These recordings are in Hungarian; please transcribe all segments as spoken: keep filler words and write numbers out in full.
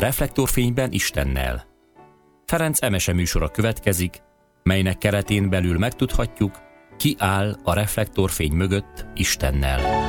Reflektorfényben Istennel. Ferenc Emese műsora következik, melynek keretén belül megtudhatjuk, ki áll a reflektorfény mögött Istennel.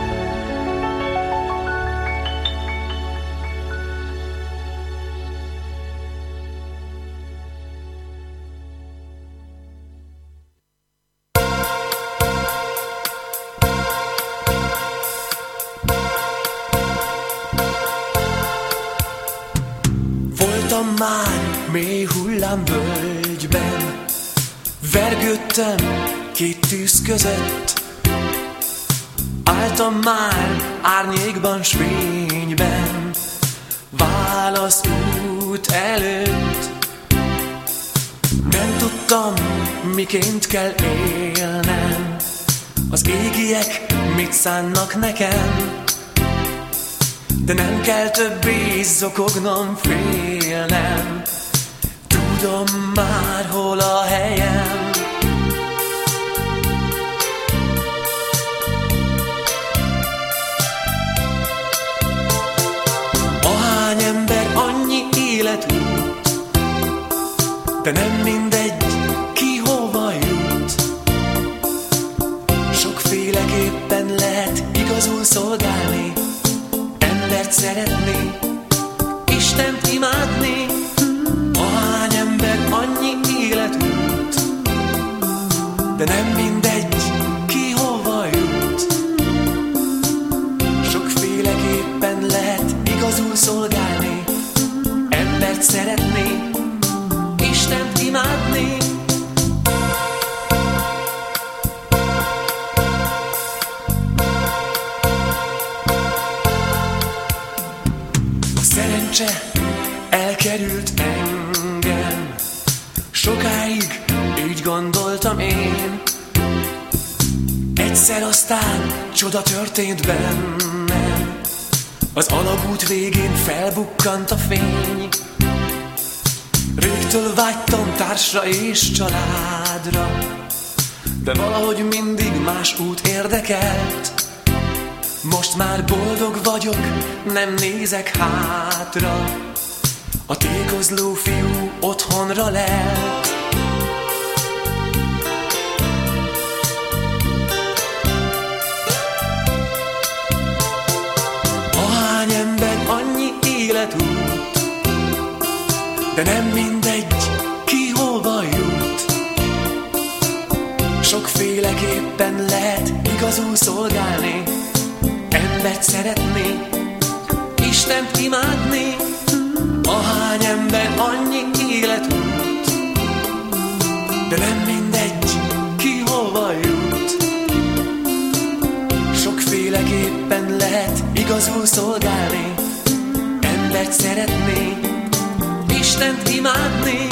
Voltam már mély hullámvölgyben, vergődtem két tűz között. Álltam már árnyékban s fényben, válasz út előtt. Nem tudtam, miként kell élnem, az égiek mit szánnak nekem. De nem kell többé zokognom, félnem, tudom már hol a helyem. Ahány ember, annyi életút, de nem mindegy, ki hova jut. Sokféleképpen lehet igazul szolgálni, embert szeretni, Istent imádni. Ahány ember, annyi életút, de nem mindegy, ki hova jut. Sokféleképpen lehet igazul szolgálni, embert szeretni, Istent imádni. Szerencse elkerült engem, sokáig így gondoltam én. Egyszer aztán csoda történt bennem, az alagút végén felbukkant a fény. Régtől vágytam társra és családra, de valahogy mindig más út érdekelt. Most már boldog vagyok, nem nézek hátra, a tékozló fiú otthonra lelt. Ahány ember, annyi életút, de nem mindegy, ki hova jut. Sokféleképpen lehet igazul szolgálni, embert szeretni, Istent imádni. Ahány ember, annyi életút, de nem mindegy, ki hova jut. Sokféleképpen lehet igazul szolgálni, embert szeretni, Istent imádni.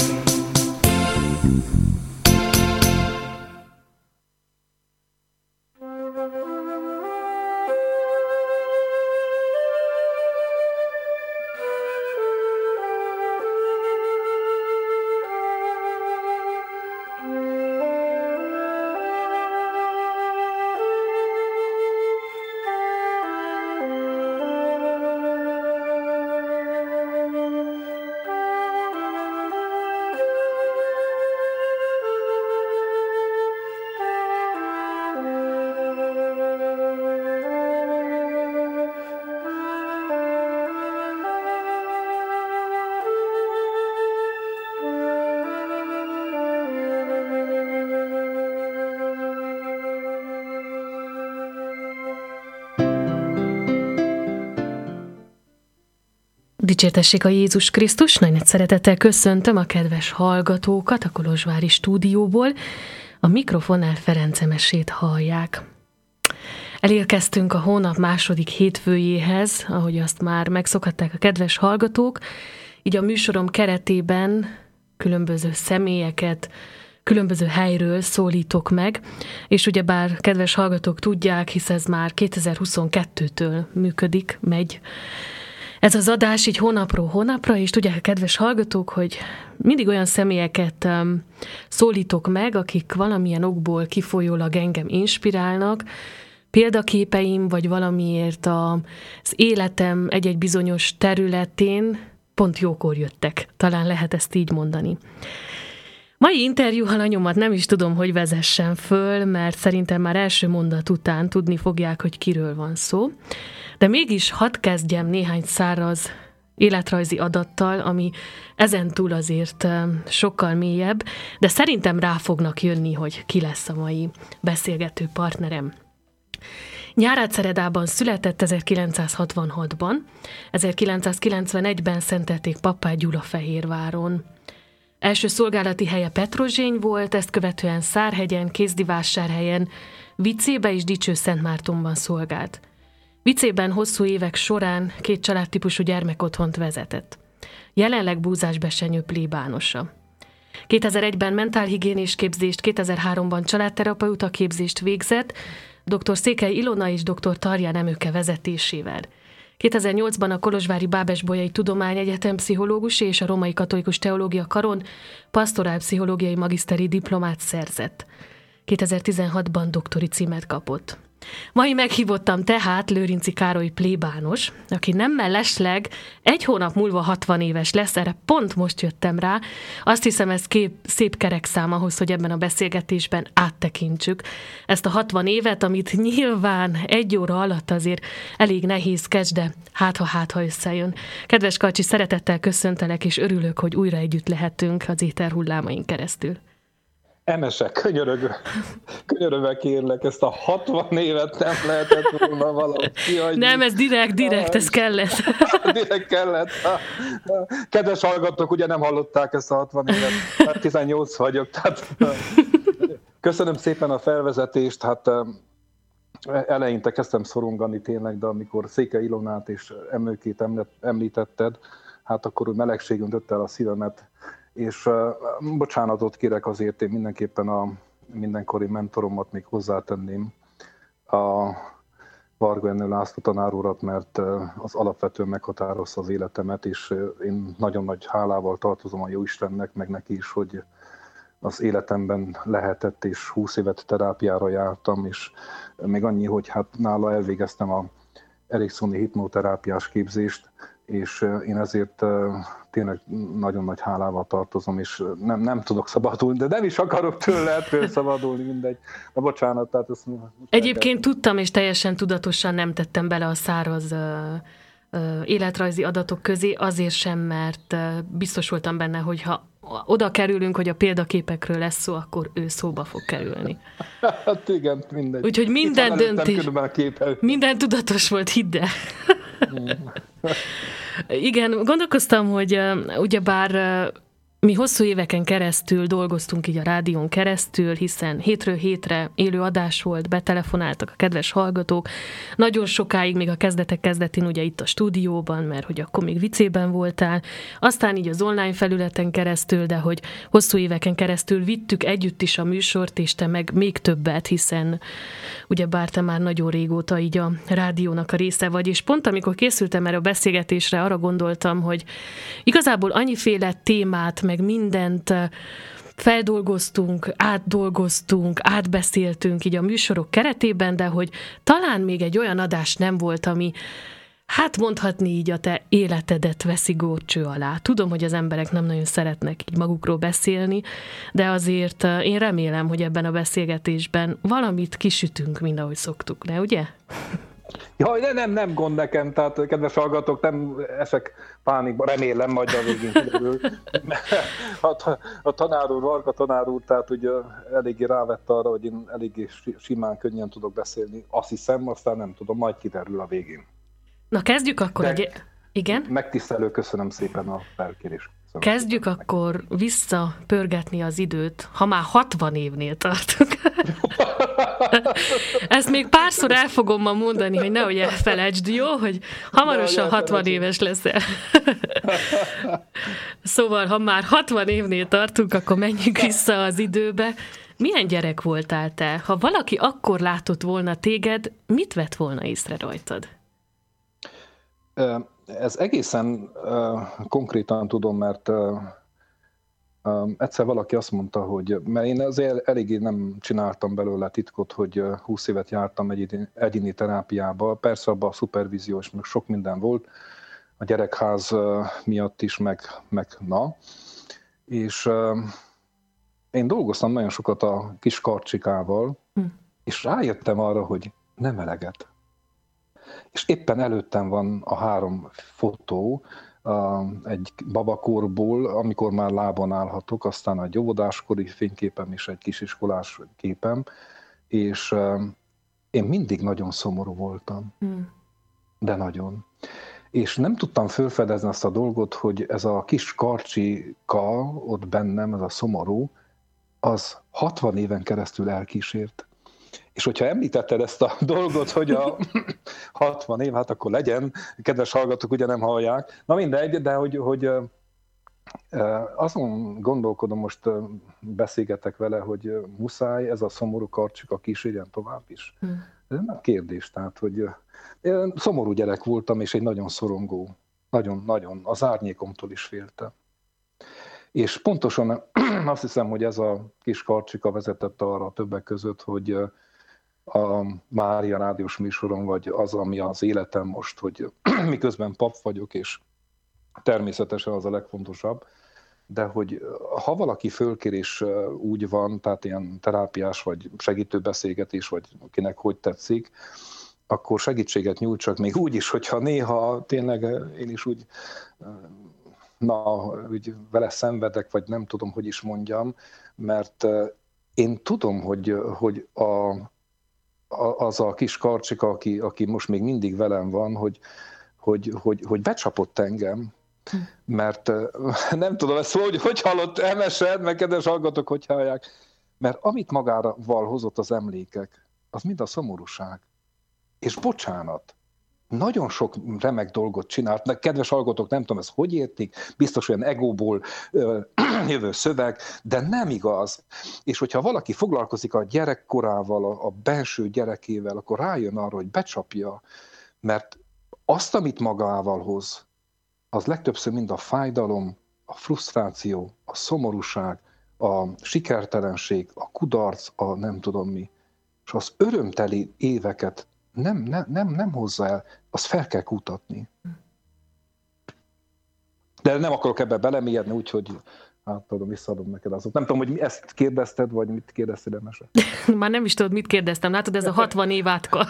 Dicsértessék a Jézus Krisztus, nagy nagy szeretettel köszöntöm a kedves hallgatókat a kolozsvári stúdióból. A mikrofonnál Ferenc Emesét hallják. Elérkeztünk a hónap második hétfőjéhez, ahogy azt már megszokhatták a kedves hallgatók, így a műsorom keretében különböző személyeket, különböző helyről szólítok meg, és ugyebár kedves hallgatók tudják, hisz ez már kétezer-huszonkettőtől működik, megy ez az adás így hónapról hónapra, és tudják a kedves hallgatók, hogy mindig olyan személyeket um, szólítok meg, akik valamilyen okból kifolyólag engem inspirálnak, példaképeim, vagy valamiért a, az életem egy-egy bizonyos területén pont jókor jöttek, talán lehet ezt így mondani. Mai interjú alanyomat nem is tudom, hogy vezessen föl, mert szerintem már első mondat után tudni fogják, hogy kiről van szó. De mégis hadd kezdjem néhány száraz életrajzi adattal, ami ezentúl azért sokkal mélyebb, de szerintem rá fognak jönni, hogy ki lesz a mai beszélgető partnerem. Nyárádszeredában született ezerkilencszázhatvanhatban, ezerkilencszázkilencvenegyben szentelték pappá Gyulafehérváron. Első szolgálati helye Petrozsény volt, ezt követően Szárhegyen, Kézdivásárhelyen, Vicébe és Dicsőszentmártonban szolgált. Vicében hosszú évek során két családtípusú gyermekotthont vezetett. Jelenleg Búzásbesenyő plébánosa. kétezer-egyben mentálhigiénés képzést, kétezer-háromban családterapeuta képzést végzett, dr. Székely Ilona és dr. Tarján Emőke vezetésével. kétezer-nyolcban a Kolozsvári Bábes-Bolyai Tudományegyetem pszichológusi és a Római Katolikus Teológia Karon pasztorálpszichológiai magiszteri diplomát szerzett. kétezer-tizenhatban doktori címet kapott. Mai meghívottam tehát Lőrinczi Károly plébános, aki nem mellesleg egy hónap múlva hatvan éves lesz, erre pont most jöttem rá. Azt hiszem, ez kép, szép kerekszám ahhoz, hogy ebben a beszélgetésben áttekintsük ezt a hatvan évet, amit nyilván egy óra alatt azért elég nehézkes, de hát ha hát ha összejön. Kedves Karcsi, szeretettel köszöntelek, és örülök, hogy újra együtt lehetünk az éterhullámain keresztül. Emese, könyörög, könyörögve kérlek, ezt a hatvan évet nem lehetett volna valahogy kihagyni. Nem, ez direkt, direkt, ez kellett. Direkt kellett. Kedves hallgatók, ugye nem hallották ezt a hatvan évet, tizennyolc vagyok, tehát köszönöm szépen a felvezetést, hát eleinte kezdtem szorongani tényleg, de amikor Székely Ilonát és Emőkét említetted, hát akkor úgy melegség öntött el a szívemet, és uh, bocsánatot kérek azért, én mindenképpen a mindenkori mentoromat még hozzátenném, a Varga Ernő László tanár urat, mert uh, az alapvetően meghatározta az életemet, és uh, én nagyon nagy hálával tartozom a Jóistennek, meg neki is, hogy az életemben lehetett, és húsz évet terápiára jártam, és még annyi, hogy hát nála elvégeztem a ericksoni hipnoterápiás képzést, és én ezért tényleg nagyon nagy hálával tartozom, és nem, nem tudok szabadulni, de nem is akarok tőle ettől szabadulni, mindegy. Na bocsánat, tehát ezt... Egyébként tudtam, és teljesen tudatosan nem tettem bele a száraz uh, uh, életrajzi adatok közé, azért sem, mert uh, biztos voltam benne, hogy ha oda kerülünk, hogy a példaképekről lesz szó, akkor ő szóba fog kerülni. Hát igen, mindegy. Úgyhogy minden döntés, minden tudatos volt, hidd el. Igen, gondolkoztam, hogy uh, ugyebár uh, mi hosszú éveken keresztül dolgoztunk így a rádión keresztül, hiszen hétről hétre élő adás volt, betelefonáltak a kedves hallgatók. Nagyon sokáig, még a kezdetek kezdetén ugye itt a stúdióban, mert hogy akkor még Vicében voltál. Aztán így az online felületen keresztül, de hogy hosszú éveken keresztül vittük együtt is a műsort, és te meg még többet, hiszen ugyebár te már nagyon régóta így a rádiónak a része vagy. És pont amikor készültem erre a beszélgetésre, arra gondoltam, hogy igazából annyiféle témát, meg mindent feldolgoztunk, átdolgoztunk, átbeszéltünk így a műsorok keretében, de hogy talán még egy olyan adás nem volt, ami hát mondhatni így a te életedet veszi górcső alá. Tudom, hogy az emberek nem nagyon szeretnek így magukról beszélni, de azért én remélem, hogy ebben a beszélgetésben valamit kisütünk, mint ahogy szoktuk, ne ugye? Jaj, de nem, nem gond nekem, tehát kedves hallgatók, nem esek pánikba, remélem, majd a végén kiderül. A, a tanár úr, Varga tanár úr, tehát ugye eléggé rávett arra, hogy én eléggé simán, könnyen tudok beszélni. Azt hiszem, aztán nem tudom, majd kiderül a végén. Na kezdjük akkor. De, egy... Igen? Megtisztelő, köszönöm szépen a felkérést. Kezdjük akkor visszapörgetni az időt, ha már hatvan évnél tartunk. Ezt még párszor el fogom ma mondani, hogy nehogy elfelejtsd, jó? Hogy hamarosan hatvan éves leszel. Szóval, ha már hatvan évnél tartunk, akkor menjünk vissza az időbe. Milyen gyerek voltál te? Ha valaki akkor látott volna téged, mit vett volna észre rajtad? Ez egészen uh, konkrétan tudom, mert uh, uh, egyszer valaki azt mondta, hogy, mert én azért eléggé nem csináltam belőle titkot, hogy uh, húsz évet jártam egyéni, egyéni terápiába, persze abban a szupervíziós, meg sok minden volt. a gyerekház miatt is, meg, meg na. És én dolgoztam nagyon sokat a kis karcsikával, hm. és rájöttem arra, hogy nem eleget. És éppen előttem van a három fotó, egy babakorból, amikor már lábon állhatok, aztán egy óvodáskori fényképem és egy kisiskolás képem, és én mindig nagyon szomorú voltam. Mm. De nagyon. És nem tudtam felfedezni azt a dolgot, hogy ez a kis karcsika ott bennem, ez a szomorú, az hatvan éven keresztül elkísért. És hogyha említetted ezt a dolgot, hogy a hatvan év, hát akkor legyen, kedves hallgatók ugye nem hallják, na mindegy, de hogy, hogy azon gondolkodom, most beszélgetek vele, hogy muszáj ez a szomorú karcsika kísérjen tovább is. Hmm. Ez nem kérdés, tehát, hogy én szomorú gyerek voltam, és egy nagyon szorongó, nagyon-nagyon, az árnyékomtól is féltem. És pontosan azt hiszem, hogy ez a kis karcsika vezetett arra többek között, hogy a Mária rádiós műsoron, vagy az, ami az életem most, hogy miközben pap vagyok, és természetesen az a legfontosabb, de hogy ha valaki fölkérés úgy van, tehát ilyen terápiás, vagy segítő beszélgetés, vagy kinek hogy tetszik, akkor segítséget nyújtsak, még úgy is, hogyha néha tényleg én is úgy, na, úgy vele szenvedek, vagy nem tudom, hogy is mondjam, mert én tudom, hogy, hogy a az a kis karcsika, aki, aki most még mindig velem van, hogy, hogy, hogy, hogy becsapott engem, mert nem tudom ezt, hogy, hogy hallott emesed, meg kedves hallgatók, hogy hallják, mert amit magával hozott az emlékek, az mind a szomorúság. És bocsánat, nagyon sok remek dolgot csinált, kedves hallgatók, nem tudom, ezt hogy értik, biztos olyan egóból ö, jövő szöveg, de nem igaz. És hogyha valaki foglalkozik a gyerekkorával, a, a belső gyerekével, akkor rájön arra, hogy becsapja, mert azt, amit magával hoz, az legtöbbször mind a fájdalom, a frusztráció, a szomorúság, a sikertelenség, a kudarc, a nem tudom mi. És az örömteli éveket nem, nem, nem, nem hozza el, azt fel kell kutatni. De nem akarok ebbe belemélyedni, úgyhogy hát tudom, visszaadom neked azok. Nem tudom, hogy ezt kérdezted, vagy mit kérdezted, Emese? Már nem is tudod, mit kérdeztem. Látod, ez a hatvan év átka.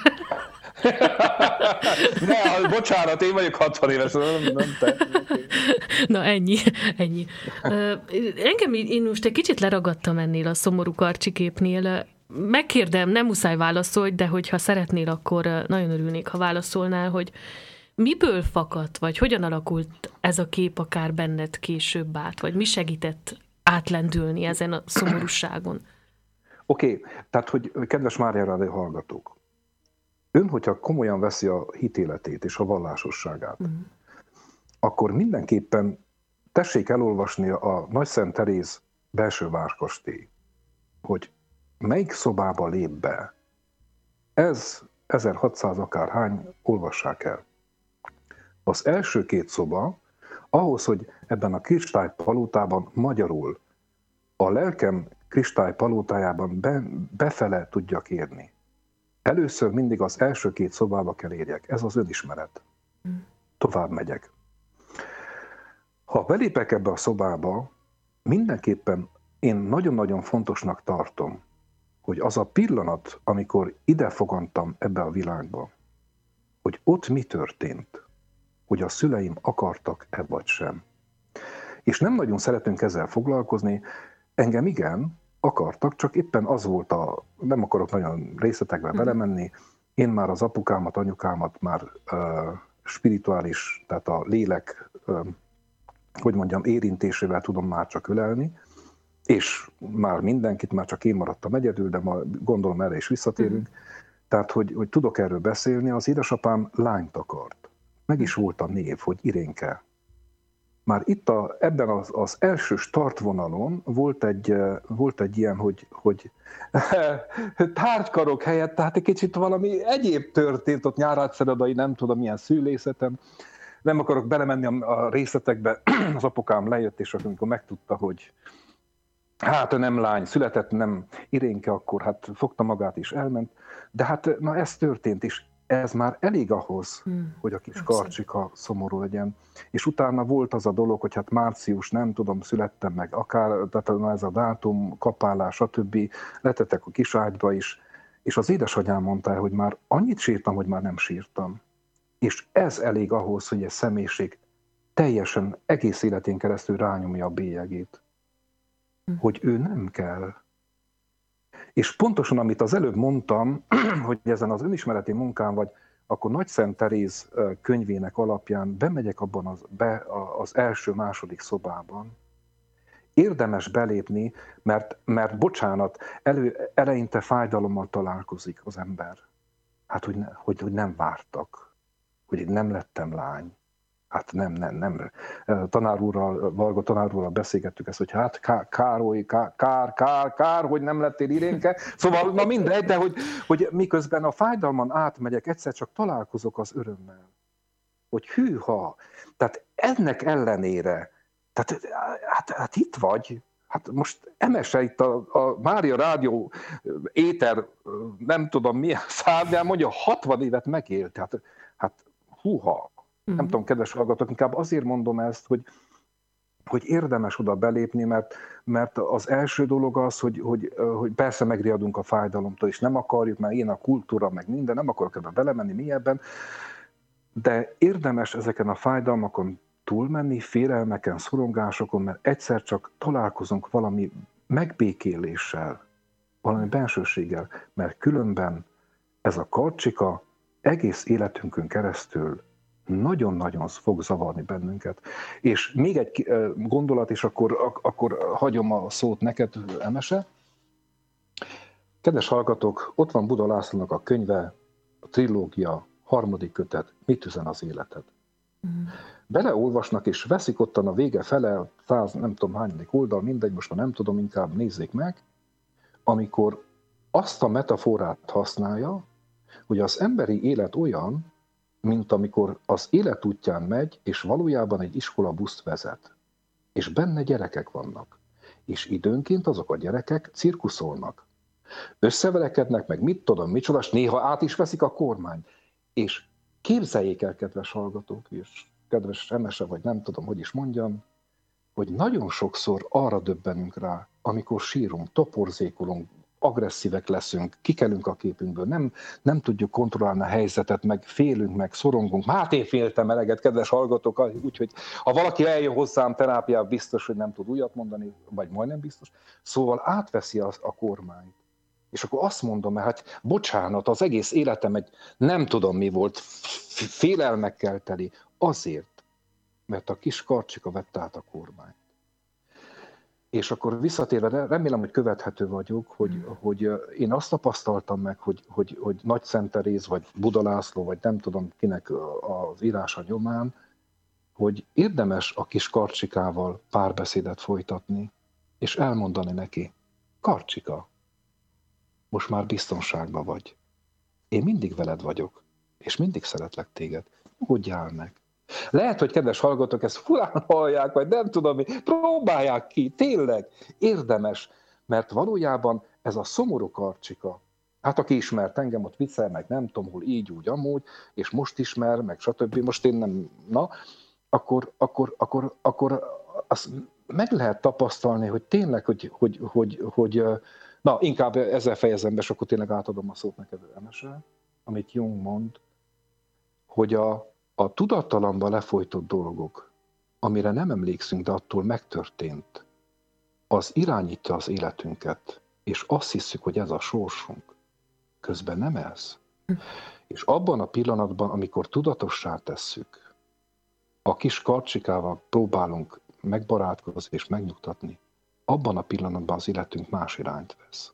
Ne, bocsánat, én vagyok hatvan éves, nem, nem te. Na ennyi, ennyi. Engem én most egy kicsit leragadtam ennél a szomorú karcsiképnél. Megkérdem, nem muszáj válaszolj, de hogyha szeretnél, akkor nagyon örülnék, ha válaszolnál, hogy miből fakadt, vagy hogyan alakult ez a kép akár benned később át, vagy mi segített átlendülni ezen a szomorúságon? Oké, okay, tehát, hogy kedves Mária rádió hallgatók, ön, hogyha komolyan veszi a hitéletét és a vallásosságát, mm. akkor mindenképpen tessék elolvasni a Nagyszent Teréz belső várkastély, hogy melyik szobába lép be. Ez ezerhatszáz akárhány, olvassák el. Az első két szoba, ahhoz, hogy ebben a kristálypalotában magyarul a lelkem kristálypalotájában be, befele tudjak érni. Először mindig az első két szobába kell érjek. Ez az önismeret. Tovább megyek. Ha belépek ebbe a szobába, mindenképpen én nagyon-nagyon fontosnak tartom, hogy az a pillanat, amikor ide fogantam ebbe a világba, hogy ott mi történt, hogy a szüleim akartak-e vagy sem. És nem nagyon szeretünk ezzel foglalkozni, engem igen, akartak, csak éppen az volt a, nem akarok nagyon részletekbe belemenni, én már az apukámat, anyukámat már uh, spirituális, tehát a lélek, uh, hogy mondjam, érintésével tudom már csak ölelni, és már mindenkit, már csak én maradtam egyedül, de ma gondolom erre is visszatérünk. Mm. Tehát, hogy, hogy tudok erről beszélni, az édesapám lányt akart. Meg is volt a név, hogy Irénke. Már itt a, ebben az, az első startvonalon volt egy, volt egy ilyen, hogy, hogy tárgykarok helyett, tehát egy kicsit valami egyéb történt ott Nyárádszeredai, nem tudom milyen szülészeten. Nem akarok belemenni a, a részletekbe, az apukám lejött, és amikor megtudta, hogy hát nem lány, született, nem Irénke, akkor hát fogta magát és elment. De hát na ez történt, és ez már elég ahhoz, hmm. hogy a kis Abszolút. Karcsika szomorú legyen. És utána volt az a dolog, hogy hát március, nem tudom, születtem meg, akár tehát ez a dátum, kapálás, stb. Letettek a kis ágyba is, és az édesanyám mondta, hogy már annyit sírtam, hogy már nem sírtam. És ez elég ahhoz, hogy egy személyiség teljesen egész életén keresztül rányomja a bélyegét. Hmm. Hogy ő nem kell. És pontosan, amit az előbb mondtam, hogy ezen az önismereti munkán, vagy akkor Nagy Szent Teréz könyvének alapján bemegyek abban az, be az első-második szobában, érdemes belépni, mert, mert bocsánat, elő, eleinte fájdalommal találkozik az ember. Hát, hogy, ne, hogy, hogy nem vártak, hogy nem lettem lány. Hát nem, nem, nem. Tanár úrral, Varga tanár úrral beszélgettük ezt, hogy hát Ká, Károly, Ká, Kár, Kár, Kár, hogy nem lettél Irénke. Szóval, na mindegy, de hogy, hogy miközben a fájdalman átmegyek, egyszer csak találkozok az örömmel. Hogy hűha. Tehát ennek ellenére, tehát hát, hát itt vagy, hát most emese itt a, a Mária Rádió éter, nem tudom milyen szárnyán, mondja, hatvan évet megélt. Hát, hát húha. Nem tudom, kedves hallgatók, inkább azért mondom ezt, hogy, hogy érdemes oda belépni, mert, mert az első dolog az, hogy, hogy, hogy persze megriadunk a fájdalomtól, és nem akarjuk, mert én a kultúra, meg minden, nem akarok ebbe belemenni mélyebben, de érdemes ezeken a fájdalmakon túlmenni, félelmeken, szorongásokon, mert egyszer csak találkozunk valami megbékéléssel, valami bensőséggel, mert különben ez a karcsika egész életünkön keresztül nagyon-nagyon fog zavarni bennünket. És még egy gondolat, és akkor, akkor hagyom a szót neked, Emese. Kedves hallgatók, ott van Buda Lászlónak a könyve, a trilógia, harmadik kötet, Mit üzen az életed? Mm. Beleolvasnak, és veszik ottan a vége fele, száz, nem tudom hányadik oldal, mindegy, most már nem tudom, inkább nézzék meg, amikor azt a metaforát használja, hogy az emberi élet olyan, mint amikor az élet útján megy, és valójában egy iskolabuszt vezet. És benne gyerekek vannak. És időnként azok a gyerekek cirkuszolnak. Összeverekednek, meg mit tudom, micsoda, és néha át is veszik a kormány. És képzeljék el, kedves hallgatók, és kedves Emese, vagy nem tudom, hogy is mondjam, hogy nagyon sokszor arra döbbenünk rá, amikor sírunk, toporzékolunk, agresszívek leszünk, kikelünk a képünkből, nem, nem tudjuk kontrollálni a helyzetet, meg félünk, meg szorongunk. Hát én féltem eleget, kedves hallgatók, úgyhogy ha valaki eljön hozzám terápiába, biztos, hogy nem tud újat mondani, vagy majdnem biztos, szóval átveszi a, a kormányt. És akkor azt mondom, mert hát bocsánat, az egész életem egy nem tudom mi volt, félelmekkel teli, azért, mert a kis karcsika vette át a kormányt. És akkor visszatérve, remélem, hogy követhető vagyok, hogy, mm. hogy én azt tapasztaltam meg, hogy, hogy, hogy Nagy Szent Teréz, vagy Buda László, vagy nem tudom kinek az írása nyomán, hogy érdemes a kis karcsikával párbeszédet folytatni, és elmondani neki, Karcsika, most már biztonságban vagy. Én mindig veled vagyok, és mindig szeretlek téged. Nyugodjál meg. Lehet, hogy kedves hallgatók ezt furán hallják, vagy nem tudom mi, próbálják ki, tényleg, érdemes, mert valójában ez a szomorú karcsika, hát aki ismert engem, ott viccel, meg nem tudom, hol így, úgy, amúgy, és most ismer, meg stb., most én nem, na, akkor, akkor, akkor, akkor azt meg lehet tapasztalni, hogy tényleg, hogy, hogy, hogy, hogy na, inkább ezzel fejezem be, és akkor tényleg átadom a szót neked, Emese, amit Jung mond, hogy a A tudattalamban lefolytott dolgok, amire nem emlékszünk, de attól megtörtént, az irányítja az életünket, és azt hiszük, hogy ez a sorsunk. Közben nem ez. És abban a pillanatban, amikor tudatossá tesszük, a kis karcsikával próbálunk megbarátkozni és megnyugtatni, abban a pillanatban az életünk más irányt vesz.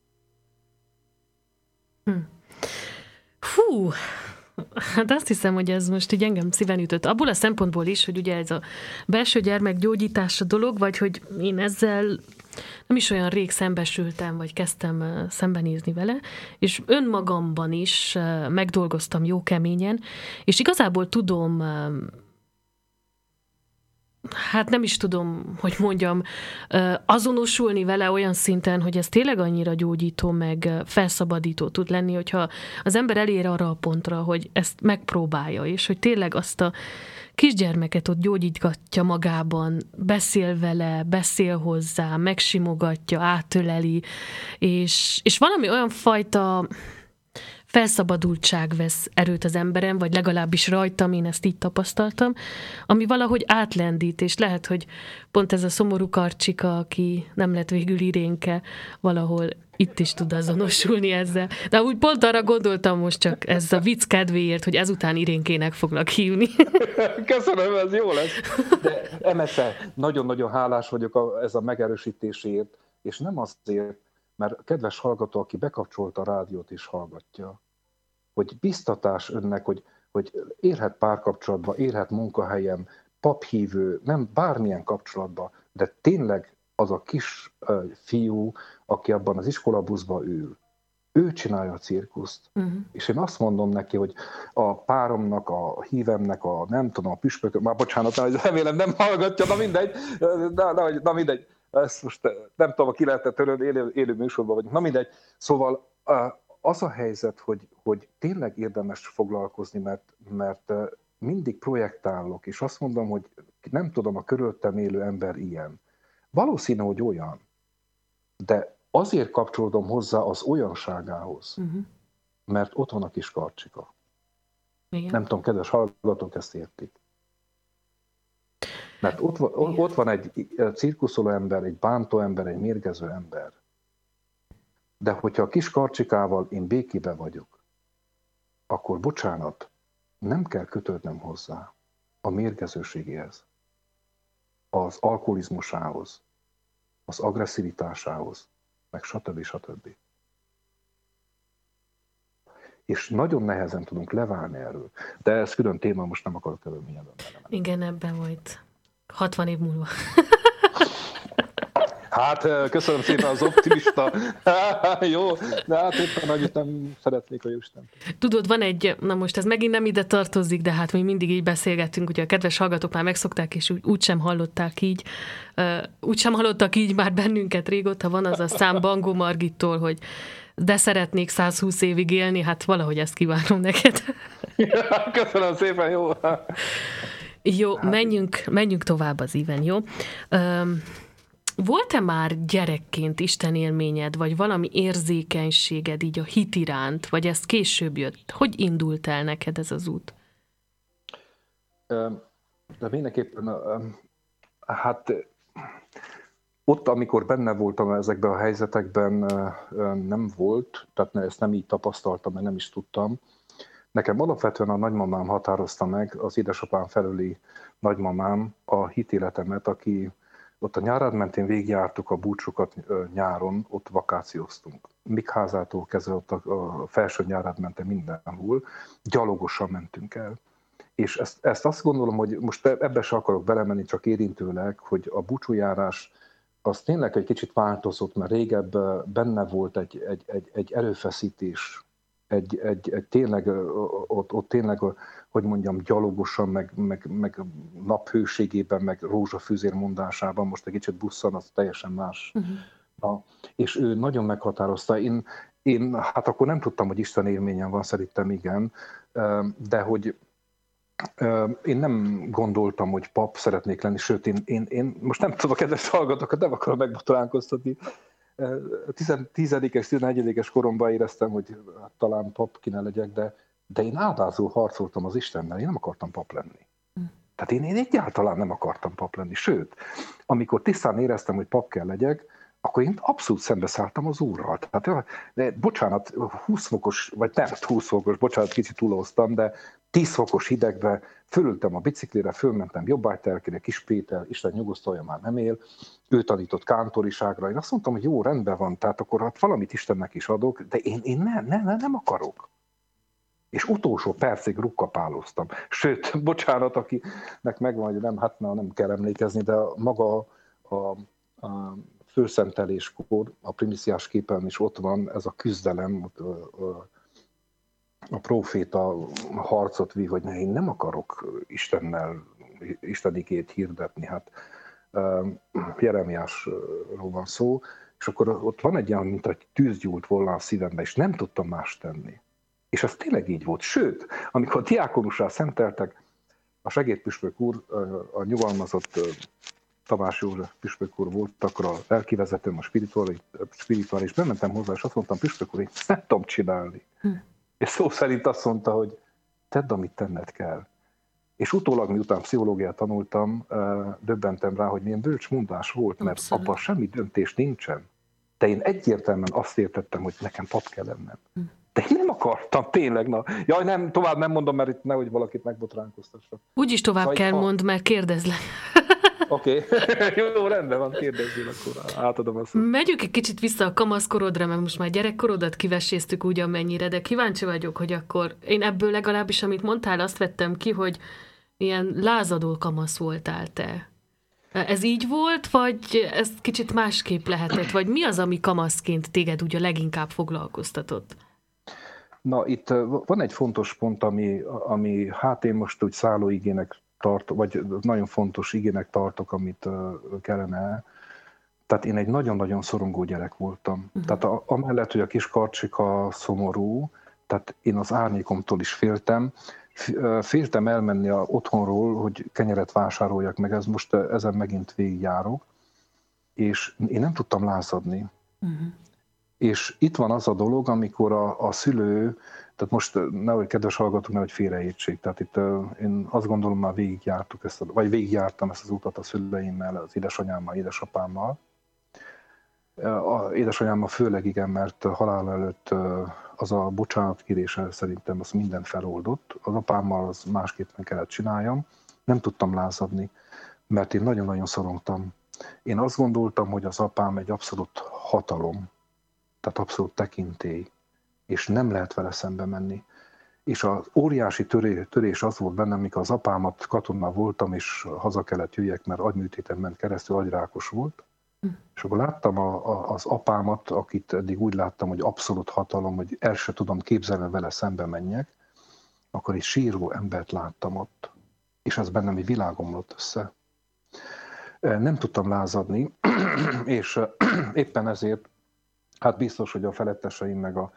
Hm. Fú! Hát azt hiszem, hogy ez most így engem szíven ütött. Abból a szempontból is, hogy ugye ez a belső gyermek gyógyítása dolog, vagy hogy én ezzel nem is olyan rég szembesültem, vagy kezdtem szembenézni vele, és önmagamban is megdolgoztam jó keményen, és igazából tudom hát nem is tudom, hogy mondjam, azonosulni vele olyan szinten, hogy ez tényleg annyira gyógyító, meg felszabadító tud lenni, hogyha az ember elér arra a pontra, hogy ezt megpróbálja, és hogy tényleg azt a kisgyermeket ott gyógyítgatja magában, beszél vele, beszél hozzá, megsimogatja, átöleli, és, és valami olyan fajta felszabadultság vesz erőt az emberen, vagy legalábbis rajtam, én ezt így tapasztaltam, ami valahogy átlendít, és lehet, hogy pont ez a szomorú Karcsika, aki nem lett végül Irénke, valahol itt is tud azonosulni ezzel. De úgy pont arra gondoltam most csak ez a vicc kedvéért, hogy ezután Irénkének foglak hívni. Köszönöm, ez jó lesz. De Emese, nagyon-nagyon hálás vagyok a, ez a megerősítésért, és nem azért, mert a kedves hallgató, aki bekapcsolta a rádiót és hallgatja, hogy biztatás önnek, hogy, hogy érhet párkapcsolatba, érhet munkahelyen, paphívő, nem bármilyen kapcsolatban, de tényleg az a kis uh, fiú, aki abban az iskolabuszban ül, ő csinálja a cirkuszt. Uh-huh. És én azt mondom neki, hogy a páromnak, a hívemnek, a nem tudom, a püspökök, már bocsánat, remélem nem hallgatja, na mindegy, na, na, na mindegy, ezt most nem tudom, ki lehetett törölni, élő, élő műsorban vagyunk, na mindegy. Szóval az a helyzet, hogy, hogy tényleg érdemes foglalkozni, mert, mert mindig projektálok, és azt mondom, hogy nem tudom, a körülöttem élő ember ilyen. Valószínű, hogy olyan, de azért kapcsolódom hozzá az olyanságához, uh-huh. mert ott van a kis Karcsika. Igen. Nem tudom, kedves hallgatók ezt értik. Mert ott van, ott van egy cirkuszoló ember, egy bántó ember, egy mérgező ember. De hogyha a kis Karcsikával én békében vagyok, akkor bocsánat, nem kell kötődnem hozzá a mérgezőségéhez, az alkoholizmusához, az agresszivitásához, meg stb. stb. És nagyon nehezen tudunk leválni erről. De ez külön téma, most nem akarok ebben mélyebben belemenni. Igen, ebben volt hatvan év múlva. Hát, köszönöm szépen az optimista. Jó, de hát éppen annyit nem szeretnék a Jóisten. Tudod, van egy, na most ez megint nem ide tartozik, de hát mi mindig így beszélgettünk, ugye a kedves hallgatók már megszokták, és úgy, úgysem hallották így, uh, úgysem hallottak így már bennünket régóta, van az a szám Bangó Margittól, hogy de szeretnék százhúsz évig élni, hát valahogy ezt kívánom neked. Köszönöm szépen, jó. Jó, menjünk, menjünk tovább az íven, jó? Um, Volt-e már gyerekként Isten élményed, vagy valami érzékenységed így a hit iránt, vagy ez később jött? Hogy indult el neked ez az út? De mindenképpen, hát ott, amikor benne voltam ezekben a helyzetekben, nem volt, tehát ezt nem így tapasztaltam, mert nem is tudtam. Nekem alapvetően a nagymamám határozta meg, az édesapám felüli nagymamám a hitéletemet, aki ott a Nyárad mentén végigjártuk a búcsokat nyáron, ott vakációztunk. Mikházától kezdve ott a felső Nyárad menten mindenhol, gyalogosan mentünk el. És ezt, ezt azt gondolom, hogy most ebbe se akarok belemenni, csak érintőleg, hogy a búcsújárás az tényleg egy kicsit változott, mert régebb benne volt egy, egy, egy, egy erőfeszítés, egy, egy, egy tényleg, ott, ott tényleg, hogy mondjam, gyalogosan, meg, meg, meg naphőségében, meg rózsafűzér mondásában, most egy kicsit busszan, az teljesen más. Uh-huh. Na, és ő nagyon meghatározta. Én, én, hát akkor nem tudtam, hogy Isten élményem van, szerintem igen, de hogy én nem gondoltam, hogy pap szeretnék lenni, sőt, én, én, én most nem tudom, a kedves hallgatókat nem akarom megbotránkoztatni. Tízedikes, tizenegyedikes koromban éreztem, hogy talán pap kéne legyek, de, de én ádázul harcoltam az Istennel, én nem akartam pap lenni. Tehát én, én egyáltalán nem akartam pap lenni, sőt, amikor tisztán éreztem, hogy pap kell legyek, akkor én abszolút szembeszálltam az Úrral. Tehát, de bocsánat, húsz fokos, vagy nem húsz fokos, bocsánat, kicsit túloztam, de tíz fokos hidegbe fölültem a biciklire, fölmentem Jobbágytelkére, Kis Péter, Isten nyugosztalja, már nem él, ő tanított kántoriságra. Én azt mondtam, hogy jó, rendben van, tehát akkor hát valamit Istennek is adok, de én, én nem, nem, nem akarok. És utolsó percig rukkapáloztam. Sőt, bocsánat, akinek megvan, hogy nem, hát nem kell emlékezni, de maga a, a főszenteléskor, a primiciás képen is ott van ez a küzdelem, a, a, a próféta harcot vív, hogy ne, én nem akarok Istennel istenigét hirdetni. Hát Jeremiásról van szó, és akkor ott van egy olyan, mint egy tűz gyúlt volna a szívembe, és nem tudtam más tenni. És ez tényleg így volt. Sőt, amikor diákonussá szenteltek, a segédpüspök úr, a nyugalmazott Tamás József püspök úr volt, akkor a lelkivezetőm, a spirituális, spirituális, bementem hozzá, és azt mondtam, püspök úr, én ezt nem tudom csinálni. Hm. És szó szerint azt mondta, hogy tedd, amit tenned kell. És utólag, miután pszichológiát tanultam, döbbentem rá, hogy milyen bölcs mondás volt, mert Abszolút. abban semmi döntés nincsen. De én egyértelműen azt értettem, hogy nekem pap kell lennem. Hm. De én nem akartam, tényleg. Na. Jaj, nem, tovább nem mondom, mert itt nehogy valakit megbotránkoztassak. Úgyis tovább Zaj, kell ha... mondd, mert kérdezlek. Oké, okay. Jó, rendben van, kérdezzél, akkor átadom azt. Megyünk egy kicsit vissza a kamaszkorodra, mert most már gyerekkorodat kiveséztük úgy, amennyire, de kíváncsi vagyok, hogy akkor én ebből legalábbis, amit mondtál, azt vettem ki, hogy ilyen lázadó kamasz voltál te. Ez így volt, vagy ez kicsit másképp lehetett? Vagy mi az, ami kamaszként téged ugye leginkább foglalkoztatott? Na, itt van egy fontos pont, ami, ami hát én most úgy szállóigének tart, vagy nagyon fontos igének tartok, amit kellene. Tehát én egy nagyon-nagyon szorongó gyerek voltam. Uh-huh. Tehát a, amellett, hogy a kis karcsika szomorú, tehát én az árnyékomtól is féltem. Féltem elmenni a otthonról, hogy kenyeret vásároljak meg, ez most ezen megint végigjárok, és én nem tudtam lázadni. Uh-huh. És itt van az a dolog, amikor a, a szülő, tehát most nehogy kedves hallgatók, nehogy félreértsék, tehát itt én azt gondolom, már végigjártuk ezt, vagy végigjártam ezt az utat a szüleimmel, az édesanyámmal, édesapámmal. A édesanyámmal főleg igen, mert halál előtt az a bocsánatkérése szerintem az mindent feloldott. Az apámmal az másképpen kellett csináljam. Nem tudtam lázadni, mert én nagyon-nagyon szorongtam. Én azt gondoltam, hogy az apám egy abszolút hatalom, tehát abszolút tekintély, és nem lehet vele szembe menni. És az óriási töré, törés az volt bennem, mikor az apámat katonán voltam, és haza kellett jöjjek, mert agyműtéten ment keresztül, agyrákos volt. Hm. És akkor láttam a, a, az apámat, akit eddig úgy láttam, hogy abszolút hatalom, hogy el se tudom képzelni, vele szembe menjek, akkor egy síró embert láttam ott, és ez bennem egy világomlott össze. Nem tudtam lázadni, és éppen ezért hát biztos, hogy a feletteseim, meg a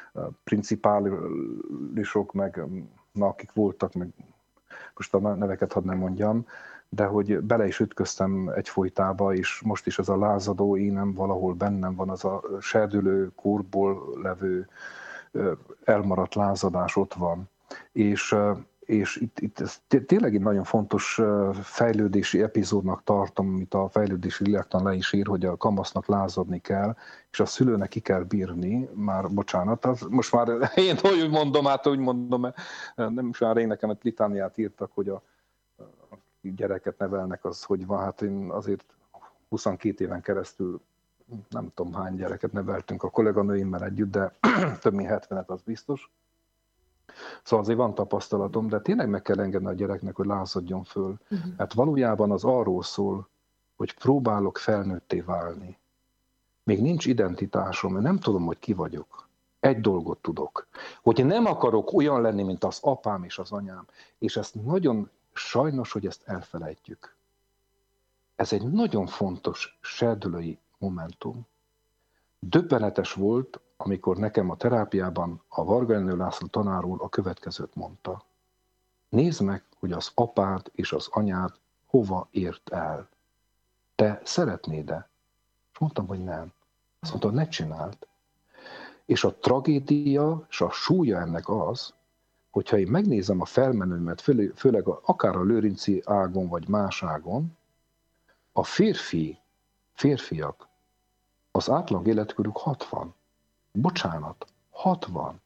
principálisok, meg na, akik voltak, meg most a neveket hadd nem mondjam, de hogy bele is ütköztem egyfolytába, és most is ez a lázadó énem valahol bennem van, az a serdülő kórból levő elmaradt lázadás ott van. És, és itt, itt ez tényleg egy nagyon fontos fejlődési epizódnak tartom, amit a fejlődési lélektan le is ír, hogy a kamasznak lázadni kell, és a szülőnek ki kell bírni, már bocsánat, az, most már én úgy mondom, hát úgy mondom, mert nem is már én nekem egy litániát írtak, hogy a, a gyereket nevelnek, az hogy van, hát én azért huszonkét éven keresztül nem tudom hány gyereket neveltünk a kolléganőimmel együtt, de több mint hetvenet az biztos. Szóval azért van tapasztalatom, de tényleg meg kell engedni a gyereknek, hogy lázadjon föl. Uh-huh. Mert valójában az arról szól, hogy próbálok felnőtté válni. Még nincs identitásom, mert nem tudom, hogy ki vagyok. Egy dolgot tudok, hogy nem akarok olyan lenni, mint az apám és az anyám. És ezt nagyon sajnos, hogy ezt elfelejtjük. Ez egy nagyon fontos serdülői momentum. Döbbenetes volt, amikor nekem a terápiában a Varga Ernő László tanár úr a következőt mondta. Nézd meg, hogy az apád és az anyád hova ért el. Te szeretnéd-e? És mondtam, hogy nem. Azt mondta, ne csináld. És a tragédia és a súlya ennek az, hogyha én megnézem a felmenőmet, főleg a, akár a lőrinci ágon vagy más ágon, a férfi, férfiak, az átlag életkoruk hatvan. Bocsánat, hatvan.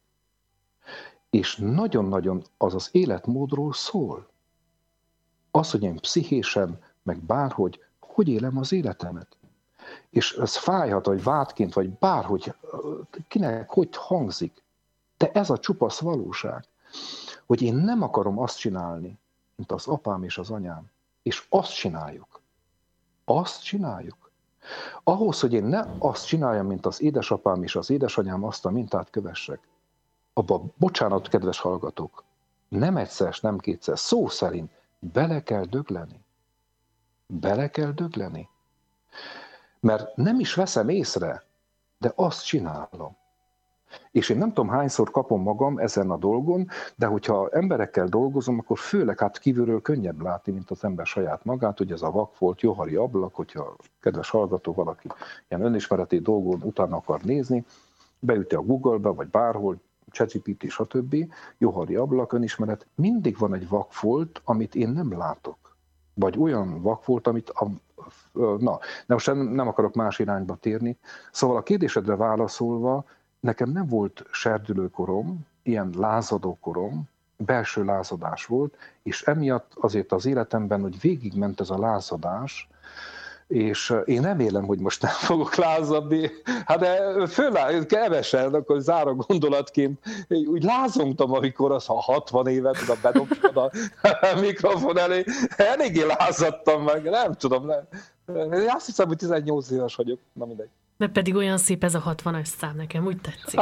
És nagyon-nagyon az az életmódról szól. Az, hogy én pszichésen, meg bárhogy, hogy élem az életemet. És ez fájhat, vagy vádként, vagy bárhogy, kinek hogy hangzik. De ez a csupasz valóság, hogy én nem akarom azt csinálni, mint az apám és az anyám. És azt csináljuk. Azt csináljuk. Ahhoz, hogy én ne azt csináljam, mint az édesapám és az édesanyám, azt a mintát kövessek. Abba, bocsánat, kedves hallgatók, nem egyszer, nem kétszer, szó szerint bele kell dögleni. Bele kell dögleni. Mert nem is veszem észre, de azt csinálom. És én nem tudom, hányszor kapom magam ezen a dolgon, de hogyha emberekkel dolgozom, akkor főleg hát kívülről könnyebb látni, mint az ember saját magát, hogy ez a vakfolt, johari ablak, hogyha kedves hallgató valaki ilyen önismereti dolgon utána akar nézni, beüti a Google-be, vagy bárhol, ChatGPT, stb. Johari ablak, önismeret, mindig van egy vakfolt, amit én nem látok. Vagy olyan vakfolt, amit a, na, de most nem akarok más irányba térni. Szóval a kérdésedre válaszolva, nekem nem volt serdülőkorom, ilyen lázadókorom, belső lázadás volt, és emiatt azért az életemben, hogy végigment ez a lázadás, és én remélem, hogy most nem fogok lázadni, hát de föláll, kevesen, akkor záró gondolatként, úgy lázongtam, amikor az, ha hatvan évet oda bedobtad a mikrofon elé, eléggé lázadtam meg, nem tudom, nem. Én azt hiszem, hogy tizennyolc éves vagyok, na mindegy. De pedig olyan szép ez a hatvanas szám, nekem úgy tetszik.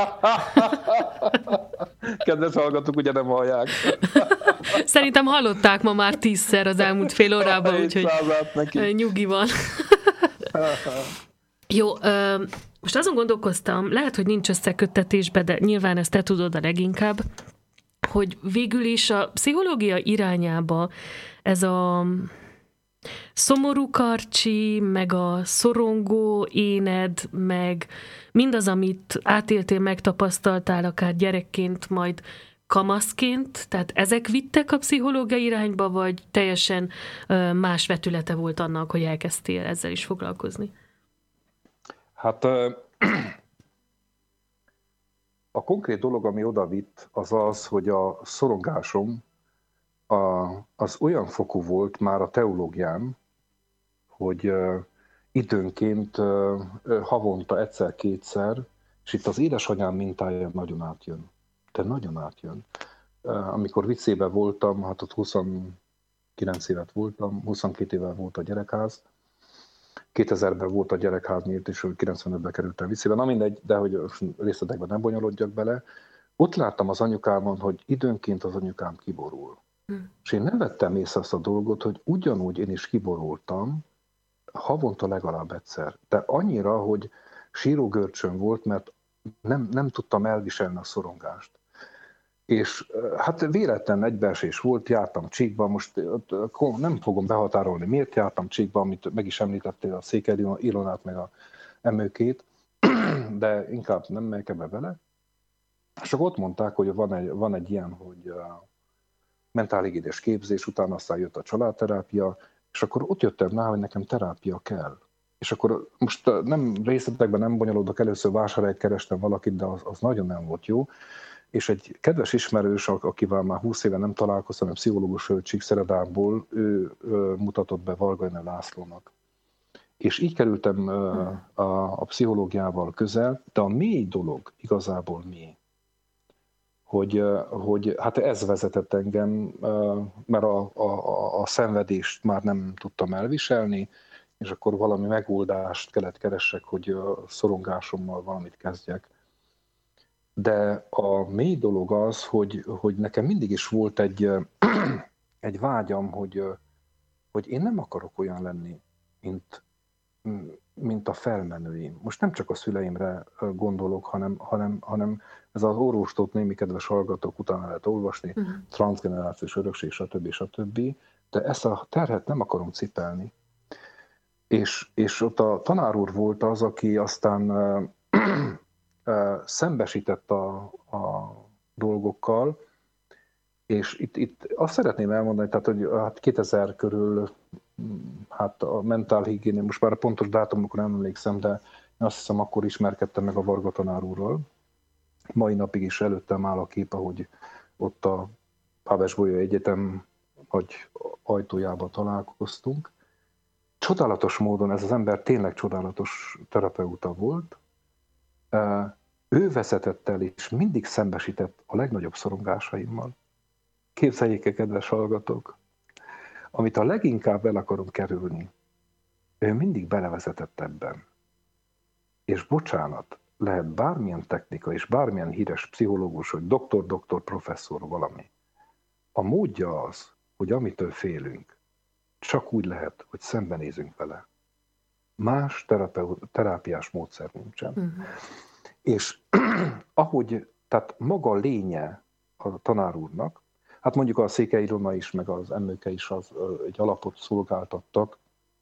Kedves hallgatók, ugye nem hallják. Szerintem hallották ma már tízszer az elmúlt fél órában, úgyhogy nyugi van. Jó, most azon gondolkoztam, lehet, hogy nincs összeköttetésbe, de nyilván ezt te tudod a leginkább, hogy végül is a pszichológia irányába ez a szomorú karcsi, meg a szorongó éned, meg mindaz, amit átéltél, megtapasztaltál, akár gyerekként, majd kamaszként, tehát ezek vittek a pszichológia irányba, vagy teljesen más vetülete volt annak, hogy elkezdtél ezzel is foglalkozni? Hát a konkrét dolog, ami oda vitt, az az, hogy a szorongásom A, az olyan fokú volt már a teológián, hogy uh, időnként uh, havonta egyszer-kétszer, és itt az édesanyám mintája nagyon átjön. De nagyon átjön. Uh, amikor viccében voltam, hát ott huszonkilenc évet voltam, huszonkét éve volt a gyerekház, kétezerben volt a gyerekház nyílt, és kilencvenötben kerültem viccében. Na mindegy, de hogy részletekben nem bonyolodjak bele. Ott láttam az anyukámon, hogy időnként az anyukám kiborul. Hmm. És én nem vettem észre azt a dolgot, hogy ugyanúgy én is kiborultam, havonta legalább egyszer. De annyira, hogy sírógörcsön volt, mert nem, nem tudtam elviselni a szorongást. És hát véletlen egybeesés volt, jártam Csíkba, most nem fogom behatárolni, miért jártam Csíkba, amit meg is említettél, a Székely Ilonát, meg a emőkét, de inkább nem megyek ebbe vele. És akkor ott mondták, hogy van egy, van egy ilyen, hogy mentálhigiénés képzés, utána aztán jött a családterápia, és akkor ott jöttem rá, hogy nekem terápia kell. És akkor most nem részletekben nem bonyolódok, először Vásárhelyt kerestem valakit, de az, az nagyon nem volt jó. És egy kedves ismerős, akivel már húsz éve nem találkoztam, egy pszichológus Csíkszeredából, ő, ő mutatott be Varga Lászlónak. És így kerültem a, a pszichológiával közel, de a mély dolog igazából mély. Hogy, hogy hát ez vezetett engem, mert a, a, a szenvedést már nem tudtam elviselni, és akkor valami megoldást kellett keressek, hogy a szorongásommal valamit kezdjek. De a mély dolog az, hogy, hogy nekem mindig is volt egy, egy vágyam, hogy, hogy én nem akarok olyan lenni, mint, mint a felmenőim. Most nem csak a szüleimre gondolok, hanem, hanem, hanem ez az orvostót némi kedves hallgatók utána lehet olvasni, uh-huh. Transgenerációs örökség, stb. stb. De ezt a terhet nem akarom cipelni. És, és ott a tanár úr volt az, aki aztán uh, uh, szembesített a, a dolgokkal, és itt, itt azt szeretném elmondani, tehát, hogy hát kétezer körül hát a mentálhigiénia, most már a pontos dátumokra nem emlékszem, de azt hiszem, akkor ismerkedtem meg a Varga tanár úrral. Mai napig is előttem áll a kép, ahogy ott a Pávesbolya Egyetem nagy ajtójában találkoztunk. Csodálatos módon ez az ember tényleg csodálatos terapeuta volt. Ő vezetett el, és mindig szembesített a legnagyobb szorongásaimmal. Képzeljék el, kedves hallgatók, amit a leginkább el akarom kerülni, ő mindig belevezetett ebben. És bocsánat, lehet bármilyen technika és bármilyen híres pszichológus, hogy doktor, doktor, professzor, valami. A módja az, hogy amitől félünk, csak úgy lehet, hogy szembenézünk vele. Más terapeu, terápiás módszer nincsen. Uh-huh. És ahogy, tehát maga a lénye a tanár úrnak, hát mondjuk a Székely Ilona is, meg az Emmőke is az, egy alapot szolgáltattak,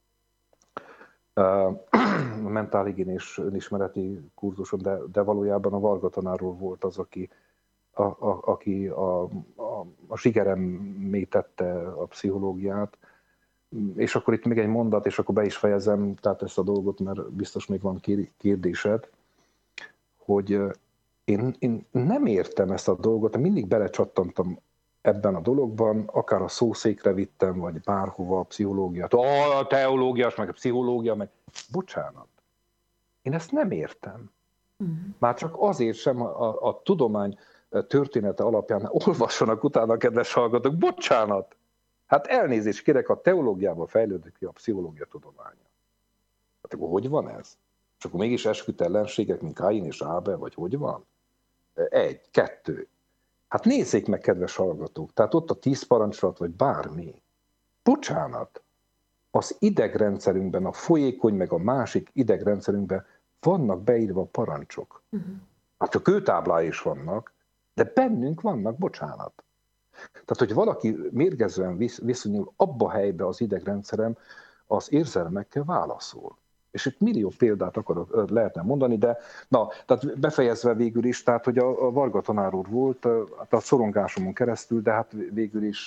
a mentálhigiénés önismereti kurzuson, de, de valójában a Varga tanár úr volt az, aki a, a, aki a, a, a zsigeremmé tette a pszichológiát. És akkor itt még egy mondat, és akkor be is fejezem, tehát ezt a dolgot, mert biztos még van kérdésed, hogy én, én nem értem ezt a dolgot, mindig belecsattantam ebben a dologban, akár a szószékre vittem, vagy bárhova a pszichológiát, a teológiás, meg a pszichológia, meg bocsánat, én ezt nem értem. Már csak azért sem a, a, a tudomány története alapján olvassanak utána, kedves hallgatók, bocsánat, hát elnézést kérek, a teológiában fejlődik ki a pszichológia tudománya. Hát akkor hogy van ez? És akkor mégis esküdt ellenségek, mint Káin és Ábel, vagy hogy van? Egy, kettő. Hát nézzék meg, kedves hallgatók, tehát ott a tíz parancsolat, vagy bármi. Bocsánat, az idegrendszerünkben, a folyékony, meg a másik idegrendszerünkben vannak beírva a parancsok. Uh-huh. Hát csak kőtáblái is vannak, de bennünk vannak, bocsánat. Tehát, hogy valaki mérgezően viszonyul abba a helybe az idegrendszerem, az érzelmekkel válaszol. És itt millió példát akarok, lehetne mondani, de na, tehát befejezve végül is, tehát, hogy a, a Varga tanár úr volt, hát a szorongásomon keresztül, de hát végül is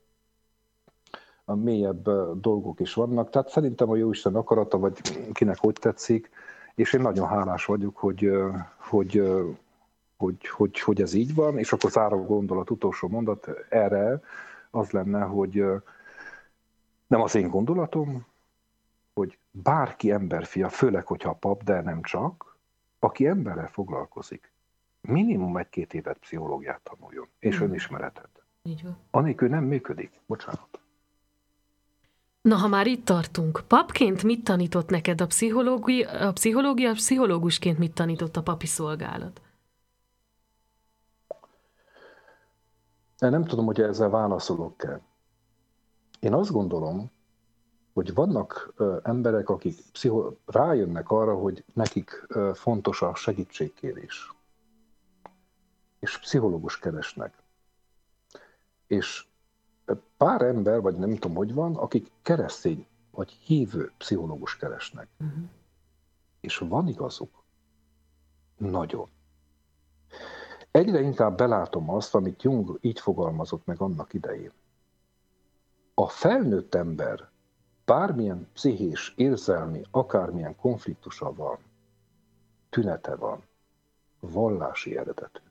a mélyebb dolgok is vannak. Tehát szerintem a Jóisten akarata, vagy kinek hogy tetszik, és én nagyon hálás vagyok, hogy, hogy, hogy, hogy, hogy ez így van, és akkor záró gondolat, utolsó mondat erre az lenne, hogy nem az én gondolatom, hogy bárki emberfia, főleg, hogyha pap, de nem csak, aki emberrel foglalkozik, minimum egy-két évet pszichológiát tanuljon, és mm. önismeretet. Így van. Anélkül nem működik. Bocsánat. Na, ha már itt tartunk, papként mit tanított neked a pszichológia, a pszichológia, pszichológusként mit tanított a papi szolgálat? Én nem tudom, hogy ezzel válaszolok-e. Én azt gondolom, hogy vannak ö, emberek, akik pszicho- rájönnek arra, hogy nekik ö, fontos a segítségkérés. És pszichológus keresnek. És pár ember, vagy nem tudom, hogy van, akik keresztény vagy hívő pszichológus keresnek. Uh-huh. És van igazuk. Nagyon. Egyre inkább belátom azt, amit Jung így fogalmazott meg annak idején. A felnőtt ember bármilyen pszichés, érzelmi, akármilyen konfliktusa van, tünete van, vallási eredetű.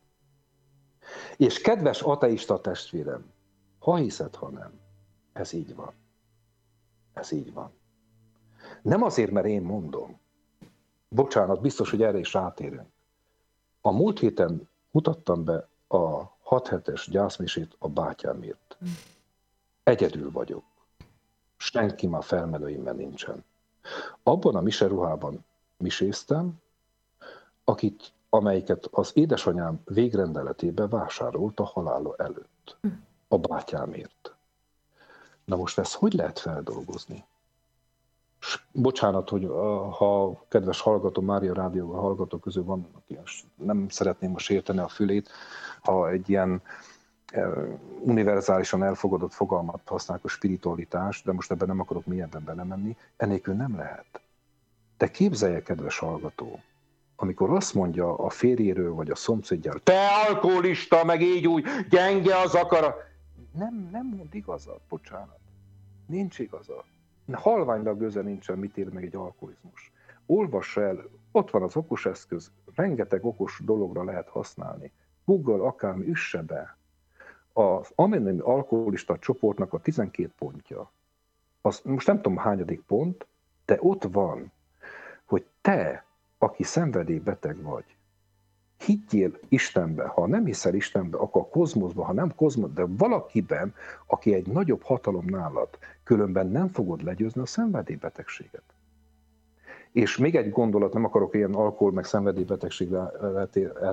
És kedves ateista testvérem, ha hiszed, ha nem, ez így van. Ez így van. Nem azért, mert én mondom. Bocsánat, biztos, hogy erre is rátérünk. A múlt héten mutattam be a hat hetes gyászmisét a bátyámért. Egyedül vagyok. Senki már felmenőimben nincsen. Abban a miseruhában miséztem, akit, amelyiket az édesanyám végrendeletébe vásárolt a halála előtt. A bátyámért. Na most ezt hogy lehet feldolgozni? S, bocsánat, hogy ha kedves hallgató, Mária Rádióban hallgató közül van, aki nem szeretném most érteni a fülét, ha egy ilyen univerzálisan elfogadott fogalmat használok, a spiritualitás, de most ebben nem akarok mélyebben belemenni, ennélkül nem lehet. De képzelje, kedves hallgató, amikor azt mondja a férjéről vagy a szomszédjáról, te alkoholista, meg így úgy, gyenge az akara. Nem, nem mond igazat, bocsánat. Nincs igaza. Halványra göze nincsen, mit ér meg egy alkoholizmus. Olvassa el, ott van az okos eszköz, rengeteg okos dologra lehet használni. Google akármi, üsse be. Az anonim alkoholista csoportnak a tizenkét pontja, az, most nem tudom hányadik pont, de ott van, hogy te, aki szenvedélybeteg vagy, higgyél Istenbe, ha nem hiszel Istenbe, akkor a kozmoszban, ha nem kozmosz, de valakiben, aki egy nagyobb hatalom nálad, különben nem fogod legyőzni a szenvedélybetegséget. És még egy gondolat, nem akarok ilyen alkohol meg szenvedélybetegségre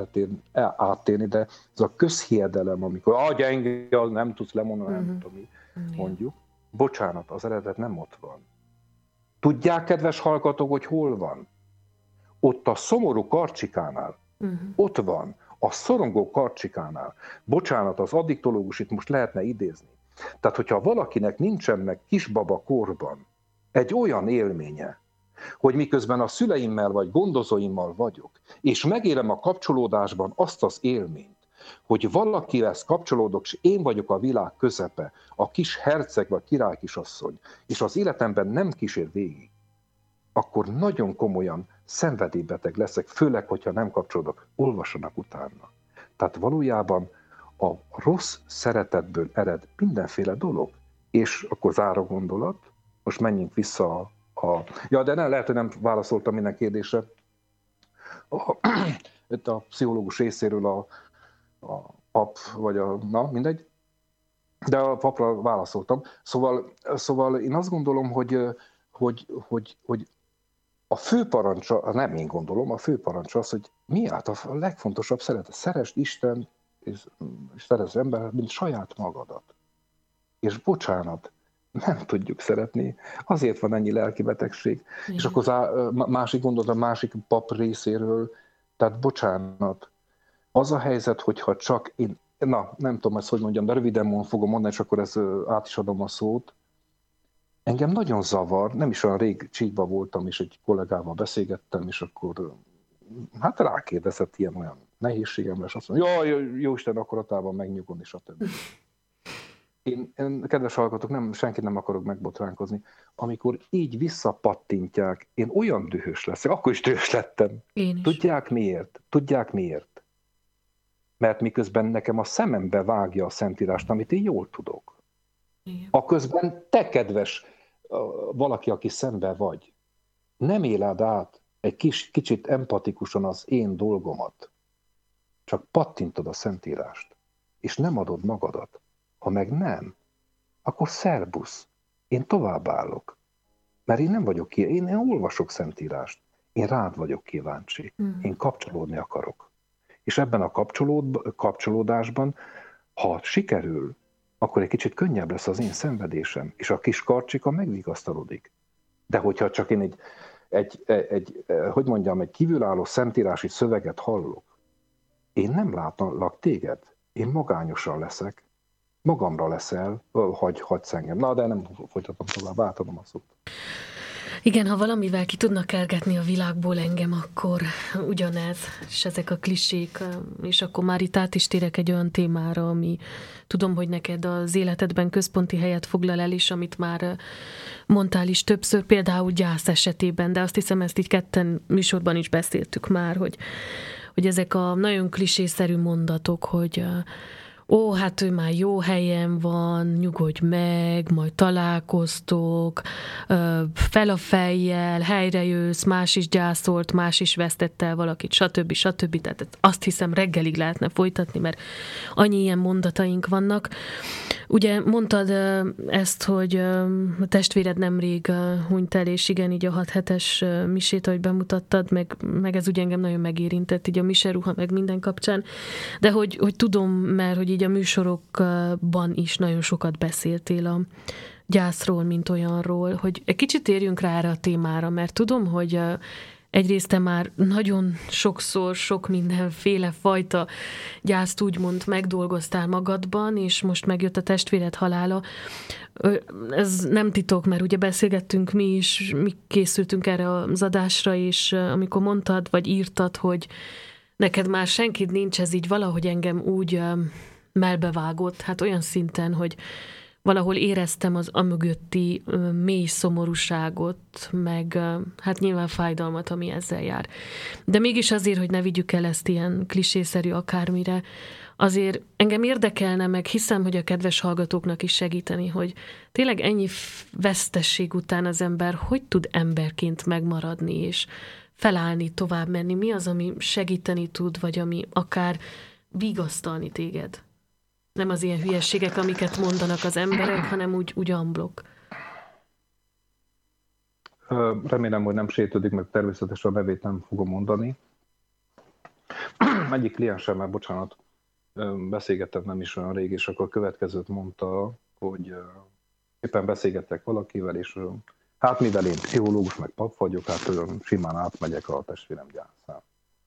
áttérni, de ez a közhiedelem, amikor a gyenge, nem tudsz lemondani, uh-huh. nem tudom mi. mondjuk. Bocsánat, az eredet nem ott van. Tudják, kedves hallgatók, hogy hol van? Ott a szomorú Karcsikánál. Uh-huh. Ott van, a szorongó Karcsikánál. Bocsánat, az addiktológus itt most lehetne idézni. Tehát, hogyha valakinek nincsen meg kisbaba korban egy olyan élménye, hogy miközben a szüleimmel vagy gondozóimmal vagyok, és megélem a kapcsolódásban azt az élményt, hogy valakihez kapcsolódok, és én vagyok a világ közepe, a kis herceg vagy király kisasszony, és az életemben nem kísér végig, akkor nagyon komolyan szenvedélybeteg leszek, főleg, hogyha nem kapcsolódok. Olvassanak utána. Tehát valójában a rossz szeretetből ered mindenféle dolog. És akkor záró gondolat, most menjünk vissza a... a ja, de nem, lehet, hogy nem válaszoltam minden kérdésre. A, itt a pszichológus részéről a, a pap, vagy a... na, mindegy. De a papra válaszoltam. Szóval, szóval én azt gondolom, hogy, hogy, hogy, hogy a fő parancsa, nem én gondolom, a fő parancsa az, hogy mi át a legfontosabb szeretet. Szeresd Isten, és szeresd embert, mint saját magadat. És bocsánat, nem tudjuk szeretni, azért van ennyi lelkibetegség. Mm. És akkor az másik gondolat, a másik pap részéről, tehát bocsánat, az a helyzet, hogyha csak én, na, nem tudom ezt, hogy mondjam, de röviden fogom mondani, és akkor ezt át is adom a szót. Engem nagyon zavar, nem is olyan rég Csíkba voltam, és egy kollégával beszélgettem, és akkor hát rákérdezett ilyen olyan nehézségemre, és azt mondja, jaj, jó Isten akaratában megnyugodni, stb. Én, én, kedves hallgatók, nem, senkit nem akarok megbotránkozni. Amikor így visszapattintják, én olyan dühös leszek, akkor is dühös lettem. Én is. Tudják miért? Tudják miért? Mert miközben nekem a szemembe vágja a Szentírást, amit én jól tudok. Igen. Aközben te, kedves valaki, aki szembe vagy, nem éled át egy kis, kicsit empatikusan az én dolgomat, csak pattintod a Szentírást, és nem adod magadat. Ha meg nem, akkor szerbusz, én továbbállok. Mert én nem vagyok ki, én, én olvasok Szentírást, én rád vagyok kíváncsi, mm. én kapcsolódni akarok. És ebben a kapcsolód, kapcsolódásban, ha sikerül, akkor egy kicsit könnyebb lesz az én szenvedésem, és a kis Karcsika megvigasztalodik. De hogyha csak én egy, egy, egy, egy hogy mondjam, egy kívülálló szentírási szöveget hallok, én nem látlak téged, én magányosan leszek, magamra leszel, hagy, hagysz engem. Na, de nem folytatom tovább, átadom a szót. Igen, ha valamivel ki tudnak kergetni a világból engem, akkor ugyanez, és ezek a klisék, és akkor már itt át is térek egy olyan témára, ami tudom, hogy neked az életedben központi helyet foglal el is, amit már mondtál is többször, például gyász esetében, de azt hiszem, ezt így ketten műsorban is beszéltük már, hogy, hogy ezek a nagyon klisészerű mondatok, hogy ó, hát ő már jó helyen van, nyugodj meg, majd találkoztok, fel a fejjel, helyre jössz, más is gyászolt, más is vesztett el valakit, stb. stb. Tehát azt hiszem reggelig lehetne folytatni, mert annyi ilyen mondataink vannak. Ugye mondtad ezt, hogy a testvéred nemrég hunyt el, és igen, így a hat hetes misét, ahogy bemutattad, meg, meg ez ugye engem nagyon megérintett, így a miseruha, meg minden kapcsán, de hogy, hogy tudom, mert hogy így a műsorokban is nagyon sokat beszéltél a gyászról, mint olyanról, hogy egy kicsit térjünk rá erre a témára, mert tudom, hogy egyrészt te már nagyon sokszor, sok mindenféle fajta gyászt úgymond megdolgoztál magadban, és most megjött a testvéred halála. Ez nem titok, mert ugye beszélgettünk mi is, mi készültünk erre az adásra, és amikor mondtad, vagy írtad, hogy neked már senkid nincs, ez így valahogy engem úgy melbevágott, hát olyan szinten, hogy valahol éreztem az amögötti mély szomorúságot, meg hát nyilván fájdalmat, ami ezzel jár. De mégis azért, hogy ne vigyük el ezt ilyen klisészerű akármire, azért engem érdekelne, meg hiszem, hogy a kedves hallgatóknak is segíteni, hogy tényleg ennyi vesztesség után az ember hogy tud emberként megmaradni, és felállni, tovább menni. Mi az, ami segíteni tud, vagy ami akár vigasztalni téged? Nem az ilyen hülyeségek, amiket mondanak az emberek, hanem úgy, úgy unblock. Remélem, hogy nem sértődik, meg természetesen a nevét nem fogom mondani. Egyik kliensemmel, bocsánat, beszélgettem nem is olyan rég, és akkor a következőt mondta, hogy uh, éppen beszélgettek valakivel, és uh, hát mivel én pszichológus, meg pap vagyok, hát uh, simán átmegyek a testvérem gyászán.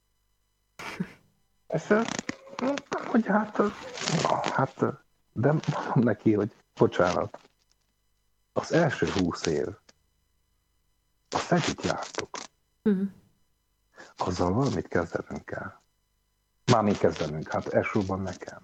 Ezt mondtam, hogy hát, na, hát, de mondom neki, hogy bocsánat, az első húsz év, azt együtt jártuk. Mm. Azzal valamit kezdenünk kell. Mármint kezdenünk, hát elsősorban nekem.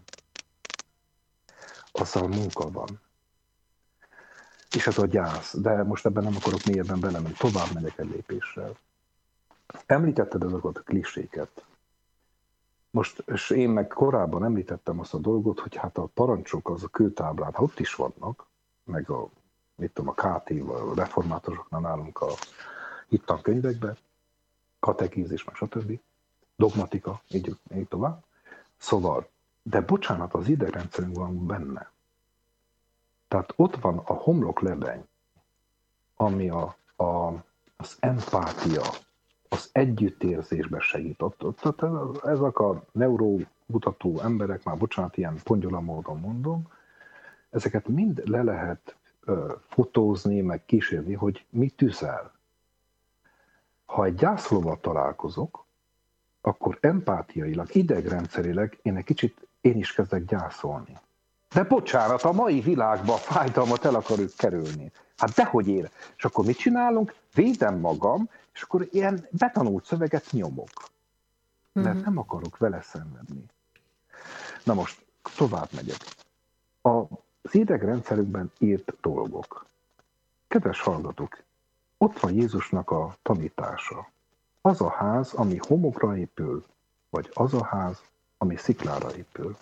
Azzal munka van. És ez a gyász, de most ebben nem akarok mélyebben belemenni, tovább megyek egy lépéssel. Említetted azokat a kliséket. Most, és én meg korábban említettem azt a dolgot, hogy hát a parancsok az a kőtáblán, ha ott is vannak, meg a, mit tudom, a ká té, a reformátoroknál nálunk a hittankönyvekben, katekézis, meg stb., dogmatika, így, így tovább. Szóval, de bocsánat, az idegrendszerünk van benne. Tehát ott van a homloklebeny, ami a, a, az empátia, az együttérzésben segít. Ott, ott, ott ezek a neurókutató emberek, már bocsánat, ilyen pongyola módon mondom, ezeket mind le lehet ö, fotózni, meg kísérni, hogy mit tüzel. Ha egy gyászolóval találkozok, akkor empátiailag, idegrendszerileg én egy kicsit, én is kezdek gyászolni. De bocsánat, a mai világban a fájdalmat el akarjuk kerülni. Hát dehogy ér. És akkor mit csinálunk? Védem magam, és akkor ilyen betanult szöveget nyomok. Mert mm-hmm. nem akarok vele szenvedni. Na most, tovább megyek. Az idegrendszerünkben írt dolgok. Kedves hallgatók, ott van Jézusnak a tanítása. Az a ház, ami homokra épül, vagy az a ház, ami sziklára épül.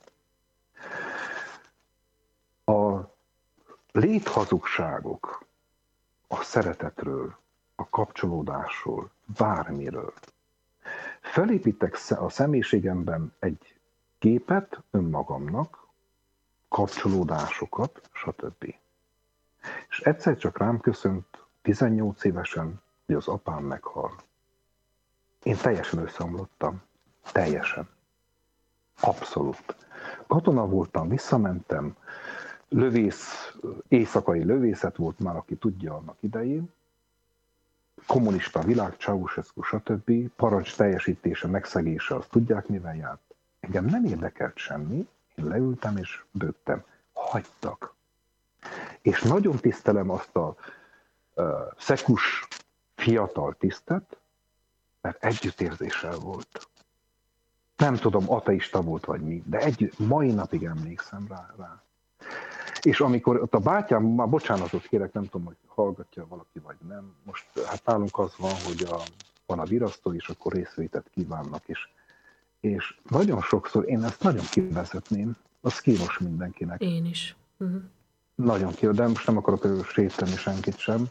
A léthazugságok a szeretetről, a kapcsolódásról, bármiről. Felépítek a személyiségemben egy képet önmagamnak, kapcsolódásokat, stb. És egyszer csak rám köszönt tizennyolc évesen, hogy az apám meghal. Én teljesen összeomlottam. Teljesen. Abszolút. Katona voltam, visszamentem, lövész, éjszakai lövészet volt már, aki tudja annak idején, kommunista világ, Ceausescu, stb. Parancs teljesítése, megszegése, azt tudják, mivel járt. Engem nem érdekelt semmi, én leültem és bőgtem. Hagytak. És nagyon tisztelem azt a uh, szekus fiatal tisztet, mert együttérzéssel volt. Nem tudom, ateista volt vagy mi, de együtt, mai napig emlékszem rá. rá. És amikor ott a bátyám, már bocsánatot kérek, nem tudom, hogy hallgatja valaki vagy nem, most hát nálunk az van, hogy a, van a virasztó, és akkor részvételt kívánnak, és, és nagyon sokszor én ezt nagyon kivezetném, az kínos mindenkinek. Én is. Uh-huh. Nagyon kínos, de most nem akarok sétálni senkit sem.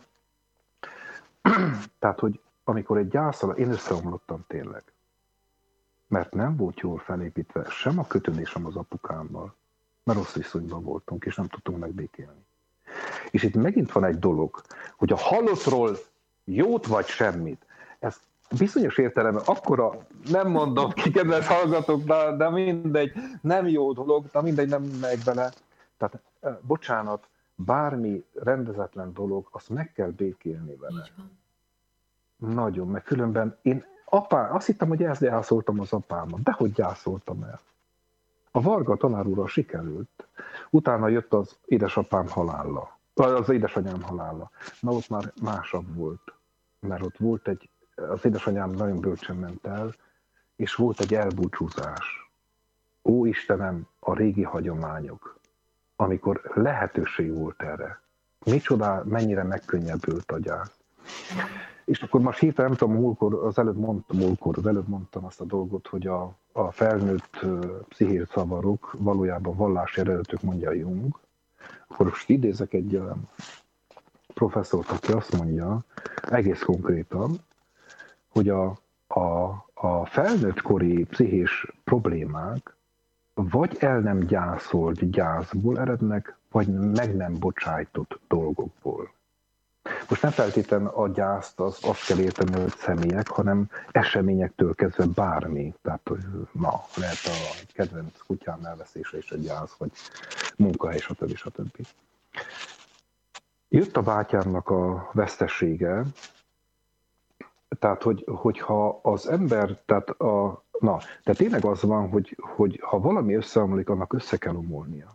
Tehát, hogy amikor egy gyászol, én összeomlottam tényleg. Mert nem volt jól felépítve sem a kötődésem az apukámmal, mert rossz viszonyban voltunk, és nem tudtunk megbékélni. És itt megint van egy dolog, hogy a halottról jót vagy semmit, ez bizonyos értelemben akkora, nem mondom ki, kedves hallgatók, de, de mindegy, nem jó dolog, de mindegy, nem megy bele. Tehát, bocsánat, bármi rendezetlen dolog, azt meg kell békélni vele. Nagyon, mert különben én apá, azt hittem, hogy ezt gyászoltam az apámat, de hogy gyászoltam el. A Varga tanár úrral sikerült. Utána jött az édesapám halála, az édesanyám halála. Na ott már másabb volt, mert ott volt egy, az édesanyám nagyon bölcsen ment el, és volt egy elbúcsúzás. Ó Istenem, a régi hagyományok, amikor lehetőség volt erre. Micsoda, mennyire megkönnyebbült a gyász. És akkor most hirtelen, nem tudom, múlkor, az előbb mondtam, múlkor, az előbb mondtam azt a dolgot, hogy a, a felnőtt uh, pszichés zavarok valójában vallási eredetük, mondja Jung. Akkor most idézek egy uh, professzort, aki azt mondja, egész konkrétan, hogy a, a, a felnőttkori pszichés problémák vagy el nem gyászolt gyászból erednek, vagy meg nem bocsájtott dolgokból. Most nem feltétlenül a gyászt az, azt kell érteni, hogy személyek, hanem eseményektől kezdve bármi. Tehát, hogy na, lehet a kedvenc kutyám elveszése is egy gyász, vagy munkahely, stb. stb. Jött a bátyámnak a vesztesége, tehát, hogy, hogyha az ember, tehát, a, na, tehát tényleg az van, hogy, hogy ha valami összeomlik, annak össze kell omolnia.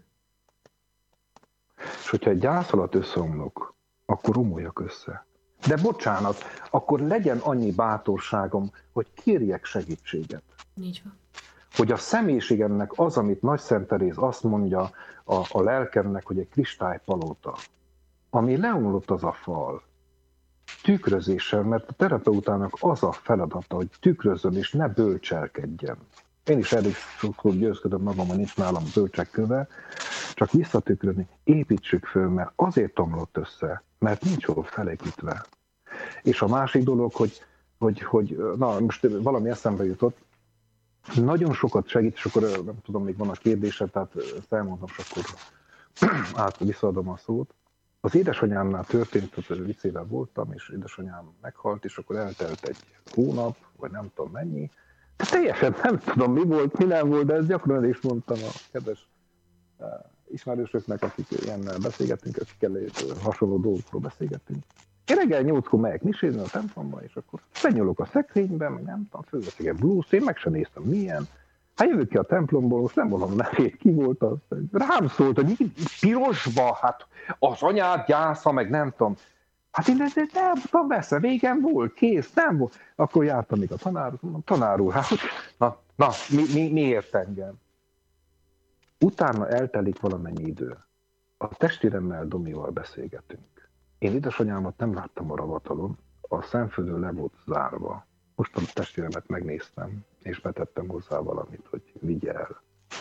És hogyha egy gyász alatt összeomlok, akkor omoljak össze. De bocsánat, akkor legyen annyi bátorságom, hogy kérjek segítséget. Így van. Hogy a személyiségemnek az, amit Nagy Szent Teréz azt mondja a, a lelkemnek, hogy egy kristálypalota, ami leomlott az a fal, tükrözéssel, mert a terapeutának az a feladata, hogy tükrözzön és ne bölcselkedjen. Én is elég sokszor győzködöm magam, hogy nincs nálam bölcsekköve, csak visszatükrözni, építsük föl, mert azért omlott össze, mert nincs jól felépítve. És a másik dolog, hogy, hogy, hogy na most valami eszembe jutott, nagyon sokat segít, és akkor nem tudom, még van a kérdése, tehát elmondom, és akkor át visszaadom a szót. Az édesanyámnál történt, hogy vicc éve voltam, és édesanyám meghalt, és akkor eltelt egy hónap, vagy nem tudom mennyi. De teljesen nem tudom, mi volt, mi nem volt, de ezt gyakran is mondtam a kedves uh, ismerősöknek, akik ilyennel beszélgettünk, akikkel hasonló dolgokról beszélgettünk. Én reggel nyolckor megyek misézni a templomba, és akkor benyúlok a szekrénybe, meg nem tudom, fölveszek egy blúzt, én meg sem néztem milyen. Hát jövök ki a templomból, most nem mondom nevét, ki volt az. Rám szólt, hogy pirosba, hát az anyád gyásza, meg nem tudom. Hát én nem tudom, veszem, végem volt, kész, nem volt. Akkor jártam még a tanár, mondom, tanár úr, hát na, na mi, mi, miért engem? Utána eltelik valamennyi idő. A testvéremmel, Domival beszélgetünk. Én édesanyámat nem láttam a ravatalon, a szemföldön le volt zárva. Most a testvéremet megnéztem, és betettem hozzá valamit, hogy vigye el.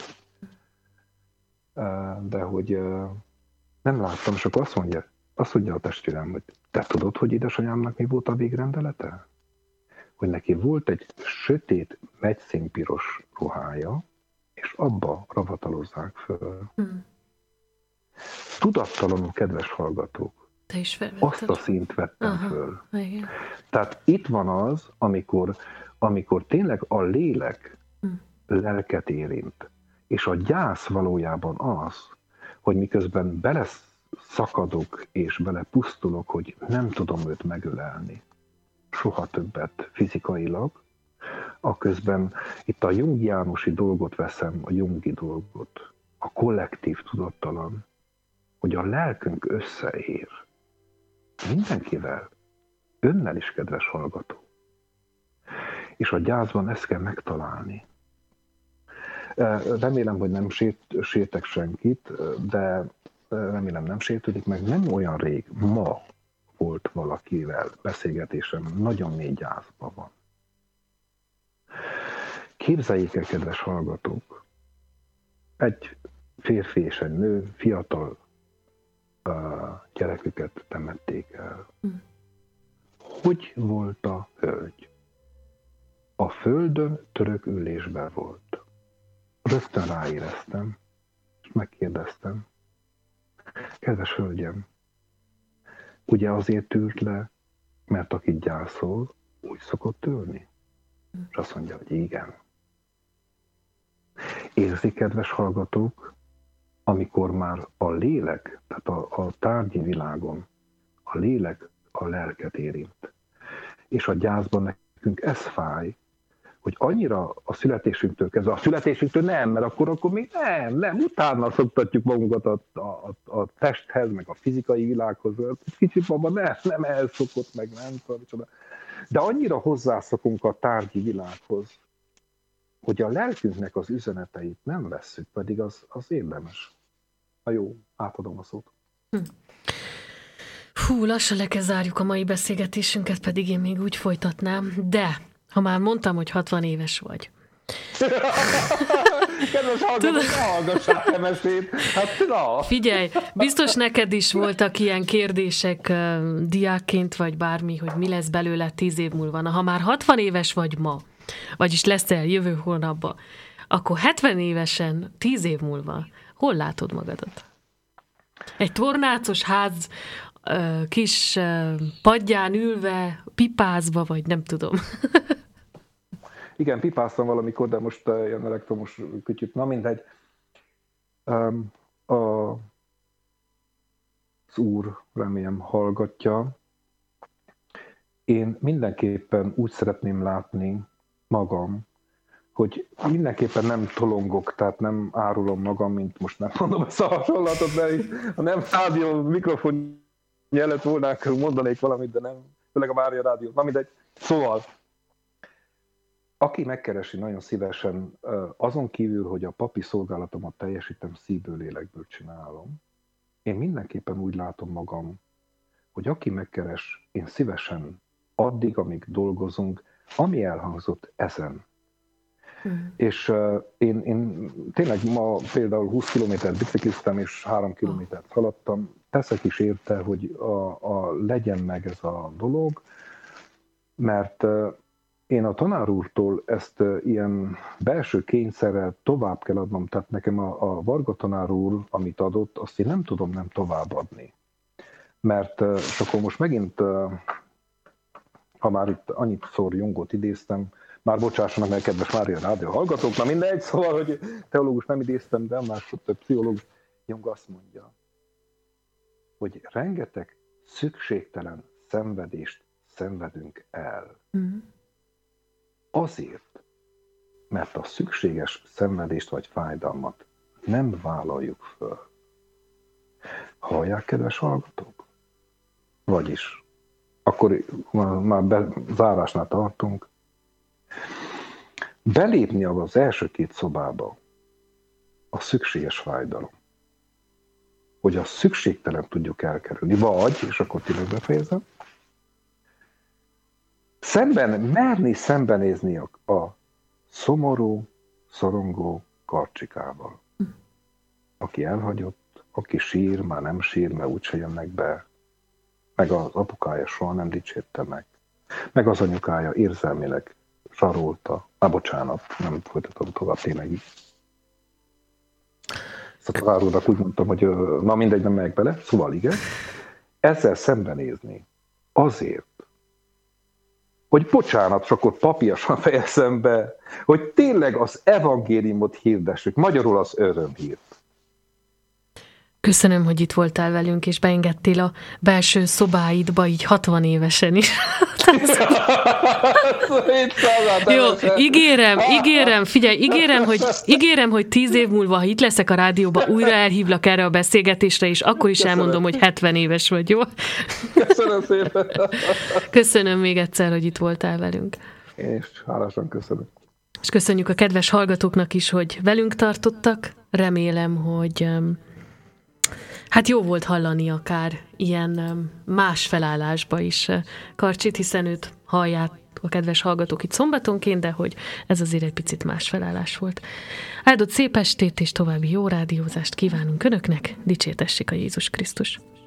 De hogy nem láttam, és akkor azt mondja, azt mondja a testvérem, hogy te tudod, hogy édesanyámnak mi volt a végrendelete? Hogy neki volt egy sötét, megyszínpiros ruhája, és abba ravatalozzák föl. Hmm. Tudattalanul, kedves hallgatók, te is azt a színt vettem Aha, föl. Igen. Tehát itt van az, amikor, amikor tényleg a lélek hmm. lelket érint, és a gyász valójában az, hogy miközben beleszakadok és belepusztulok, hogy nem tudom őt megölelni, soha többet fizikailag, aközben itt a jungiánusi dolgot veszem, a jungi dolgot, a kollektív tudattalan, hogy a lelkünk összeér. Mindenkivel, önnel is, kedves hallgató. És a gyászban ezt kell megtalálni. Remélem, hogy nem sért, sértek senkit, de remélem nem sértődik meg. Nem olyan rég, ma volt valakivel beszélgetésem, nagyon mély gyászban van. Képzeljék el, kedves hallgatók, egy férfi és egy nő, fiatal uh, gyereküket temették el. Mm. Hogy volt a hölgy? A földön török ülésben volt. Rögtön ráéreztem, és megkérdeztem, kedves hölgyem, ugye azért ült le, mert aki gyászol, úgy szokott ülni? Mm. És azt mondja, hogy igen. Érzik, kedves hallgatók, amikor már a lélek, tehát a, a tárgyi világon a lélek a lelket érint. És a gyászban nekünk ez fáj, hogy annyira a születésünktől kezdve, a születésünktől nem, mert akkor, akkor még nem, nem, utána szoktatjuk magunkat a, a, a testhez, meg a fizikai világhoz. Kicsit abban nem, nem elszokott, meg nem tudom. De annyira hozzászokunk a tárgyi világhoz, hogy a lelkünknek az üzeneteit nem vesszük, pedig az, az érdemes. Na jó, átadom a szót. Hm. Hú, lassan le kell zárjuk a mai beszélgetésünket, pedig én még úgy folytatnám, de ha már mondtam, hogy hatvan éves vagy. Kedves hallgatók, ne hallgassák em es zét. Hát, na. Figyelj, biztos neked is voltak ilyen kérdések uh, diákként, vagy bármi, hogy mi lesz belőle tíz év múlva. Na, ha már hatvan éves vagy ma, vagyis leszel jövő hónapban, akkor hetven évesen, tíz év múlva, hol látod magadat? Egy tornácos ház, kis padján ülve, pipázva, vagy nem tudom. Igen, pipáztam valamikor, de most ilyen elektromos kütyüt, na mindegy. A az Úr remélem hallgatja. Én mindenképpen úgy szeretném látni magam, hogy mindenképpen nem tolongok, tehát nem árulom magam, mint most nem mondom ezt a hasonlatot, de ha nem rádió mikrofon előtt volnák, mondanék valamit, de nem, főleg a Mária Rádió. Na mindegy. Szóval, aki megkeresi nagyon szívesen, azon kívül, hogy a papi szolgálatomat teljesítem, szívből, lélekből csinálom, én mindenképpen úgy látom magam, hogy aki megkeres, én szívesen addig, amíg dolgozunk, ami elhangzott ezen. Hmm. És uh, én, én tényleg ma például húsz kilométert bicikliztem, és három kilométert haladtam. Teszek is érte, hogy a, a legyen meg ez a dolog, mert uh, én a tanár úrtól ezt uh, ilyen belső kényszerrel tovább kell adnom, tehát nekem a, a Varga tanár úr, amit adott, azt én nem tudom nem továbbadni. Mert, uh, és akkor most megint, uh, ha már itt annyit szor Jungot idéztem, már bocsássanak meg, kedves Mária Rádió hallgatók, na mindegy, szóval, hogy teológus nem idéztem, de másod pszichológus, Jung azt mondja, hogy rengeteg szükségtelen szenvedést szenvedünk el. Mm. Azért, mert a szükséges szenvedést vagy fájdalmat nem vállaljuk föl. Hallják, kedves hallgatók? Vagyis, akkor már bezárásnál tartunk, belépni az első két szobába a szükséges fájdalom. Hogy a szükségtelen tudjuk elkerülni. Vagy, és akkor tényleg befejezem, szemben, merni szembenézni a, a szomorú, szorongó karcsikával. Aki elhagyott, aki sír, már nem sír, mert úgyse jönnek be, meg az apukája soha nem dicsérte meg, meg az anyukája érzelmileg zsarolta. Á, bocsánat, nem folytatom tovább, tényleg így. Ezt a tanárónak úgy mondtam, hogy na mindegy, nem megyek bele, szóval igen. Ezzel szembenézni azért, hogy bocsánat, csak akkor papiasan fejezem be, hogy tényleg az evangéliumot hirdessük, magyarul az örömhírt. Köszönöm, hogy itt voltál velünk, és beengedtél a belső szobáidba, így hatvan évesen is. Jó, ígérem, ígérem, figyelj, ígérem, hogy, ígérem, hogy tíz év múlva, ha itt leszek a rádióba, újra elhívlak erre a beszélgetésre, és akkor is Köszönöm. elmondom, hogy hetven éves vagy, jó? Köszönöm szépen. Köszönöm még egyszer, hogy itt voltál velünk. És hálásan köszönöm. És köszönjük a kedves hallgatóknak is, hogy velünk tartottak. Remélem, hogy hát jó volt hallani akár ilyen más felállásba is Karcsit, hiszen őt hallják a kedves hallgatók itt szombatonként, de hogy ez azért egy picit más felállás volt. Áldott szép estét és további jó rádiózást kívánunk Önöknek, dicsértessék a Jézus Krisztus!